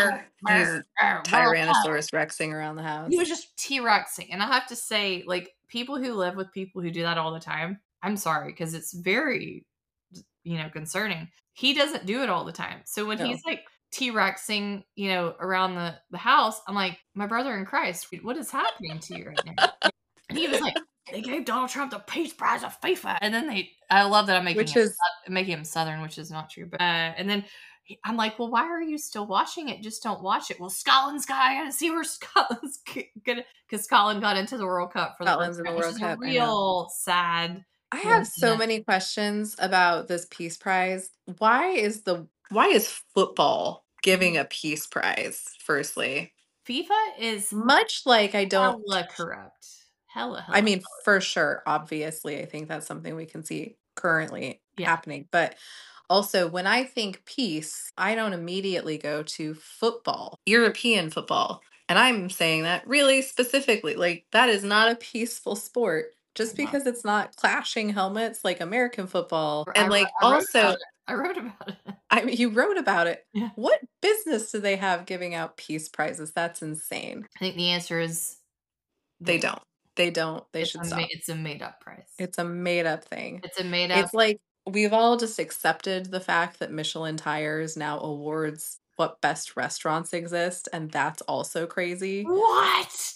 Speaker 1: Tyrannosaurus Rexing around the house.
Speaker 2: He was just T-Rexing. And I have to say, like, people who live with people who do that all the time, I'm sorry, because it's very, you know, concerning. He doesn't do it all the time. So when no. he's like T-Rexing, you know, around the, the house, I'm like, my brother in Christ, what is happening to you right now? And he was like, they gave Donald Trump the Peace Prize of FIFA. And then they, I love that I'm making,
Speaker 1: which
Speaker 2: him,
Speaker 1: is,
Speaker 2: making him Southern, which is not true. But, uh, and then I'm like, well, why are you still watching it? Just don't watch it. Well, Scotland's got, I gotta see where Scotland's gonna, because Scotland got into the World Cup for
Speaker 1: Scotland's
Speaker 2: the
Speaker 1: in the World Cup.
Speaker 2: A real sad.
Speaker 1: I have so many questions about this Peace Prize. Why is the, why is football giving a Peace Prize, firstly?
Speaker 2: FIFA is
Speaker 1: much like I don't
Speaker 2: hella corrupt. Hella, hella
Speaker 1: I mean,
Speaker 2: corrupt.
Speaker 1: for sure. Obviously, I think that's something we can see currently
Speaker 2: yeah.
Speaker 1: happening. But also, when I think peace, I don't immediately go to football, European football. And I'm saying that really specifically. Like, that is not a peaceful sport. Just because it's not clashing helmets like American football. And
Speaker 2: I,
Speaker 1: like
Speaker 2: I
Speaker 1: also
Speaker 2: I wrote about it.
Speaker 1: I mean, you wrote about it.
Speaker 2: Yeah.
Speaker 1: What business do they have giving out peace prizes? That's insane.
Speaker 2: I think the answer is
Speaker 1: they don't. They don't. They
Speaker 2: it's
Speaker 1: should
Speaker 2: a
Speaker 1: stop.
Speaker 2: Ma- it's a made up prize.
Speaker 1: It's a made up thing.
Speaker 2: It's a made up.
Speaker 1: It's like we've all just accepted the fact that Michelin Tires now awards what best restaurants exist, and that's also crazy.
Speaker 2: What?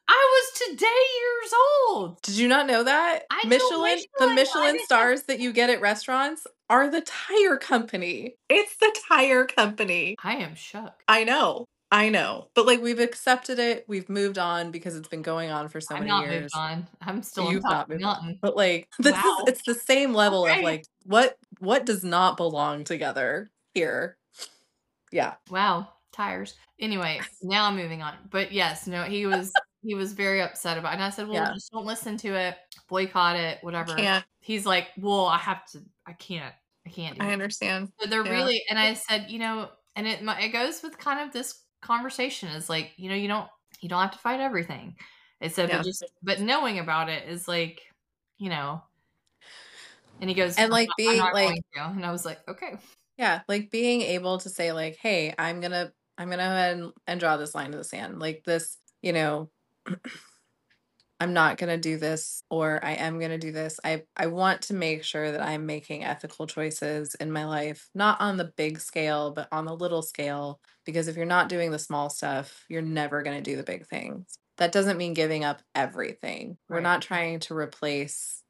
Speaker 2: I was today years old.
Speaker 1: Did you not know that?
Speaker 2: I
Speaker 1: Michelin,
Speaker 2: Michelin,
Speaker 1: the Michelin stars that you get at restaurants are the tire company. It's the tire company.
Speaker 2: I am shook.
Speaker 1: I know. I know. But like we've accepted it. We've moved on because it's been going on for so
Speaker 2: I'm
Speaker 1: many
Speaker 2: not
Speaker 1: years.
Speaker 2: Moved on. I'm still
Speaker 1: You've
Speaker 2: on top
Speaker 1: not moved
Speaker 2: mountain.
Speaker 1: on. But like this
Speaker 2: wow.
Speaker 1: is it's the same level
Speaker 2: okay.
Speaker 1: of like what what does not belong together here. Yeah.
Speaker 2: Wow. Tires. Anyway, now I'm moving on. But yes, no, he was he was very upset about it. And I said, well, yeah. just don't listen to it, boycott it, whatever.
Speaker 1: Can't.
Speaker 2: He's like, well, I have to, I can't, I can't do
Speaker 1: I
Speaker 2: it.
Speaker 1: understand.
Speaker 2: So they're
Speaker 1: yeah.
Speaker 2: really, and I said, you know, and it it goes with kind of this conversation is like, you know, you don't, you don't have to fight everything. I said, yeah. but just, but knowing about it is like, you know, and he goes,
Speaker 1: and like
Speaker 2: I'm
Speaker 1: being
Speaker 2: not
Speaker 1: like,
Speaker 2: going to. And I was like, okay.
Speaker 1: Yeah. Like being able to say like, hey, I'm going to, I'm going to go ahead and, and draw this line in the sand. Like this, you know, I'm not going to do this, or I am going to do this. I, I want to make sure that I'm making ethical choices in my life, not on the big scale, but on the little scale. Because if you're not doing the small stuff, you're never going to do the big things. That doesn't mean giving up everything. Right. We're not trying to replace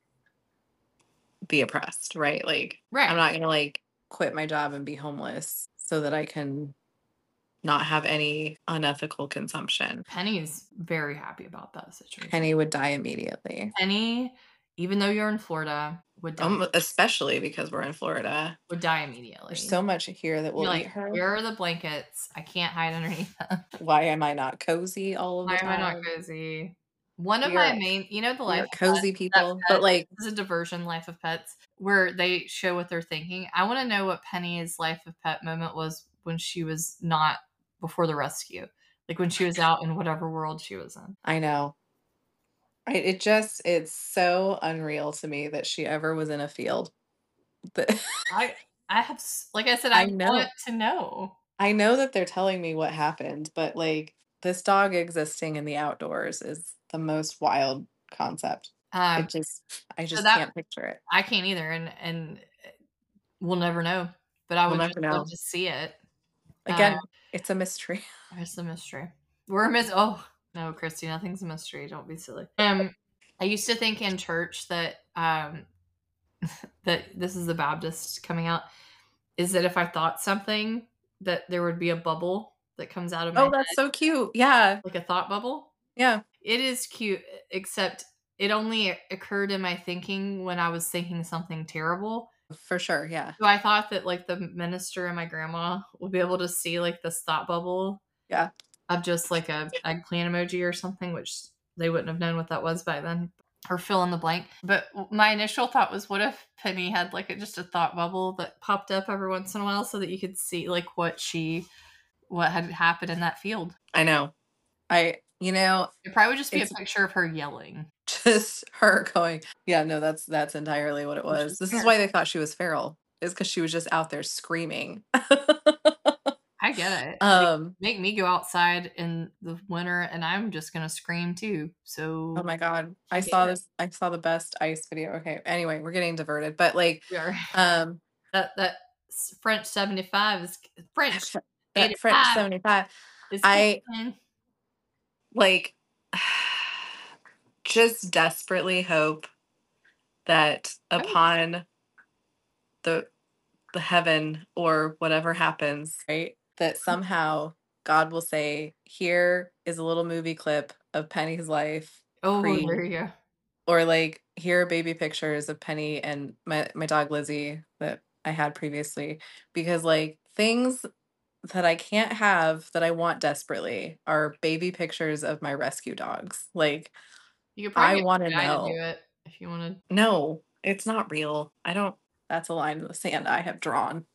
Speaker 1: the oppressed, right? Like, right. I'm not going to like quit my job and be homeless so that I can not have any unethical consumption.
Speaker 2: Penny's very happy about that situation.
Speaker 1: Penny would die immediately.
Speaker 2: Penny, even though you're in Florida, would die.
Speaker 1: Um, especially because we're in Florida.
Speaker 2: Would die immediately.
Speaker 1: There's so much here that will
Speaker 2: you're
Speaker 1: eat
Speaker 2: like,
Speaker 1: her.
Speaker 2: Here are the blankets. I can't hide underneath them.
Speaker 1: Why am I not cozy all of the
Speaker 2: Why
Speaker 1: time?
Speaker 2: Why am I not cozy? One of
Speaker 1: we are,
Speaker 2: my main, you know, the life
Speaker 1: cozy
Speaker 2: pets,
Speaker 1: people, but like
Speaker 2: this is a diversion, Life of Pets, where they show what they're thinking. I want to know what Penny's Life of Pet moment was when she was not before the rescue, like when she was out in whatever world she was in.
Speaker 1: I know. I, it just, it's so unreal to me that she ever was in a field. But
Speaker 2: I, I have, like I said, I, I know. want to know.
Speaker 1: I know that they're telling me what happened, but like this dog existing in the outdoors is the most wild concept. Um, it just, I just so that, can't picture it.
Speaker 2: I can't either, and and we'll never know. But I would
Speaker 1: we'll
Speaker 2: just love to see it.
Speaker 1: Again, uh, it's a mystery.
Speaker 2: It's a mystery. We're a mis- Oh no, Christy, nothing's a mystery. Don't be silly. Um, I used to think in church that um, that this is the Baptist coming out. Is that if I thought something, that there would be a bubble that comes out of my
Speaker 1: Oh, that's
Speaker 2: head.
Speaker 1: so cute. Yeah.
Speaker 2: Like a thought bubble.
Speaker 1: Yeah.
Speaker 2: It is cute, except it only occurred in my thinking when I was thinking something terrible.
Speaker 1: For sure, yeah.
Speaker 2: So I thought that, like, the minister and my grandma would be able to see, like, this thought bubble
Speaker 1: Yeah.
Speaker 2: of just, like, a eggplant emoji or something, which they wouldn't have known what that was by then, or fill in the blank. But my initial thought was, what if Penny had, like, a, just a thought bubble that popped up every once in a while so that you could see, like, what she what had happened in that field?
Speaker 1: I know. I you know,
Speaker 2: It probably would just be a
Speaker 1: it's
Speaker 2: picture of her yelling.
Speaker 1: just her going, yeah, no, that's that's entirely what it
Speaker 2: Which
Speaker 1: was.
Speaker 2: was
Speaker 1: This is
Speaker 2: fair.
Speaker 1: why they thought she was feral, is 'cause she was just out there screaming.
Speaker 2: I get it. Like,
Speaker 1: Um
Speaker 2: make me go outside in the winter, and I'm just gonna scream too,
Speaker 1: Oh
Speaker 2: so
Speaker 1: my god. I
Speaker 2: I get
Speaker 1: saw
Speaker 2: it.
Speaker 1: this I saw the best ice video. Okay, anyway, we're getting diverted, but, like,
Speaker 2: We are.
Speaker 1: um
Speaker 2: That that s French seventy-five is French
Speaker 1: that French
Speaker 2: eighty-five
Speaker 1: seventy-five.
Speaker 2: is
Speaker 1: I
Speaker 2: kicking.
Speaker 1: like, just desperately hope that
Speaker 2: Oh.
Speaker 1: upon the the heaven or whatever happens, right, that somehow God will say, "Here is a little movie clip of Penny's life
Speaker 2: Oh,
Speaker 1: pre"
Speaker 2: there you go.
Speaker 1: or, like, "Here are baby pictures of Penny and my my dog Lizzie that I had previously." Because, like, things that I can't have that I want desperately are baby pictures of my rescue dogs. Like,
Speaker 2: You could
Speaker 1: I
Speaker 2: probably get
Speaker 1: wanna
Speaker 2: your guy to do
Speaker 1: know.
Speaker 2: it if you wanted.
Speaker 1: No, it's not real. I don't that's a line in the sand I have drawn.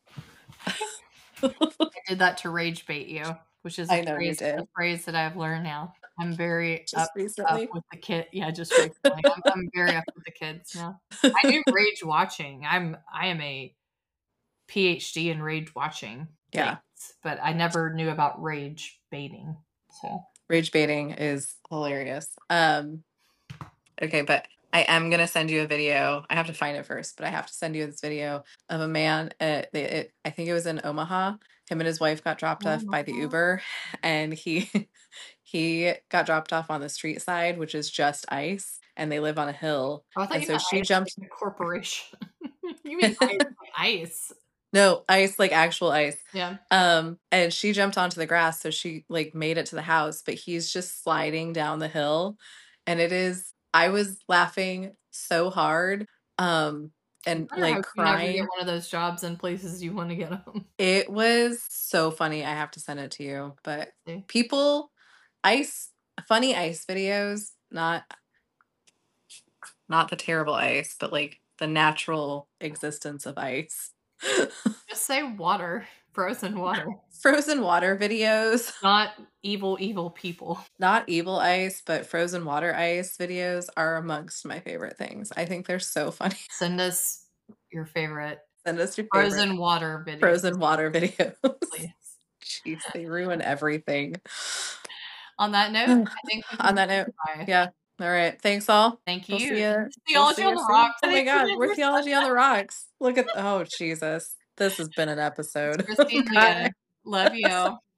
Speaker 2: I did that to rage bait you, which is a
Speaker 1: I know you
Speaker 2: phrase a
Speaker 1: did.
Speaker 2: phrase that I've learned now. I'm very up
Speaker 1: Just
Speaker 2: up
Speaker 1: recently?
Speaker 2: with the kid yeah, just recently. I'm I'm very up with the kids now. I do rage watching. I'm I am a PhD in rage watching things,
Speaker 1: Yeah.
Speaker 2: but I never knew about rage baiting, so
Speaker 1: Rage baiting is hilarious. Um, okay, but I am gonna send you a video. I have to find it first, but I have to send you this video of a man, uh, they it I think it was in Omaha. Him and his wife got dropped
Speaker 2: Oh
Speaker 1: off
Speaker 2: my
Speaker 1: by the
Speaker 2: god.
Speaker 1: Uber, and he he got dropped off on the street side, which is just ice, and they live on a hill,
Speaker 2: Oh, I thought
Speaker 1: and
Speaker 2: you
Speaker 1: so
Speaker 2: meant
Speaker 1: she
Speaker 2: ice like
Speaker 1: jumped
Speaker 2: the corporation. You mean ice like ice.
Speaker 1: No, ice, like actual ice.
Speaker 2: Yeah.
Speaker 1: Um, and she jumped onto the grass, so she, like, made it to the house, but he's just sliding down the hill, and it is I was laughing so hard, um,
Speaker 2: I
Speaker 1: and,
Speaker 2: better
Speaker 1: like,
Speaker 2: hope you never get
Speaker 1: crying.
Speaker 2: one of those jobs in places you wanna get 'em.
Speaker 1: It was so funny, I have to send it to you, but
Speaker 2: See.
Speaker 1: people ice funny ice videos, not not the terrible ice, but, like, the natural existence of ice.
Speaker 2: Just say water, frozen water.
Speaker 1: Frozen water videos.
Speaker 2: Not evil, evil people.
Speaker 1: Not evil ice, but frozen water ice videos are amongst my favorite things. I think they're so funny.
Speaker 2: Send us your favorite
Speaker 1: Send us your favorite
Speaker 2: frozen water videos,
Speaker 1: frozen water videos.
Speaker 2: please.
Speaker 1: Jeez, they ruin everything.
Speaker 2: On that note, I think we can
Speaker 1: On that
Speaker 2: say
Speaker 1: note,
Speaker 2: goodbye.
Speaker 1: yeah. Alright, thanks all.
Speaker 2: Thank
Speaker 1: We'll see
Speaker 2: you.
Speaker 1: ya we'll
Speaker 2: Theology
Speaker 1: see
Speaker 2: on
Speaker 1: ya
Speaker 2: the
Speaker 1: soon.
Speaker 2: rocks. I
Speaker 1: Oh my
Speaker 2: think we
Speaker 1: god, we're
Speaker 2: never said
Speaker 1: theology on the rocks. Look at oh, Jesus. This has been an
Speaker 2: It's
Speaker 1: episode.
Speaker 2: Christy and Leah.
Speaker 1: Bye.
Speaker 2: Love you.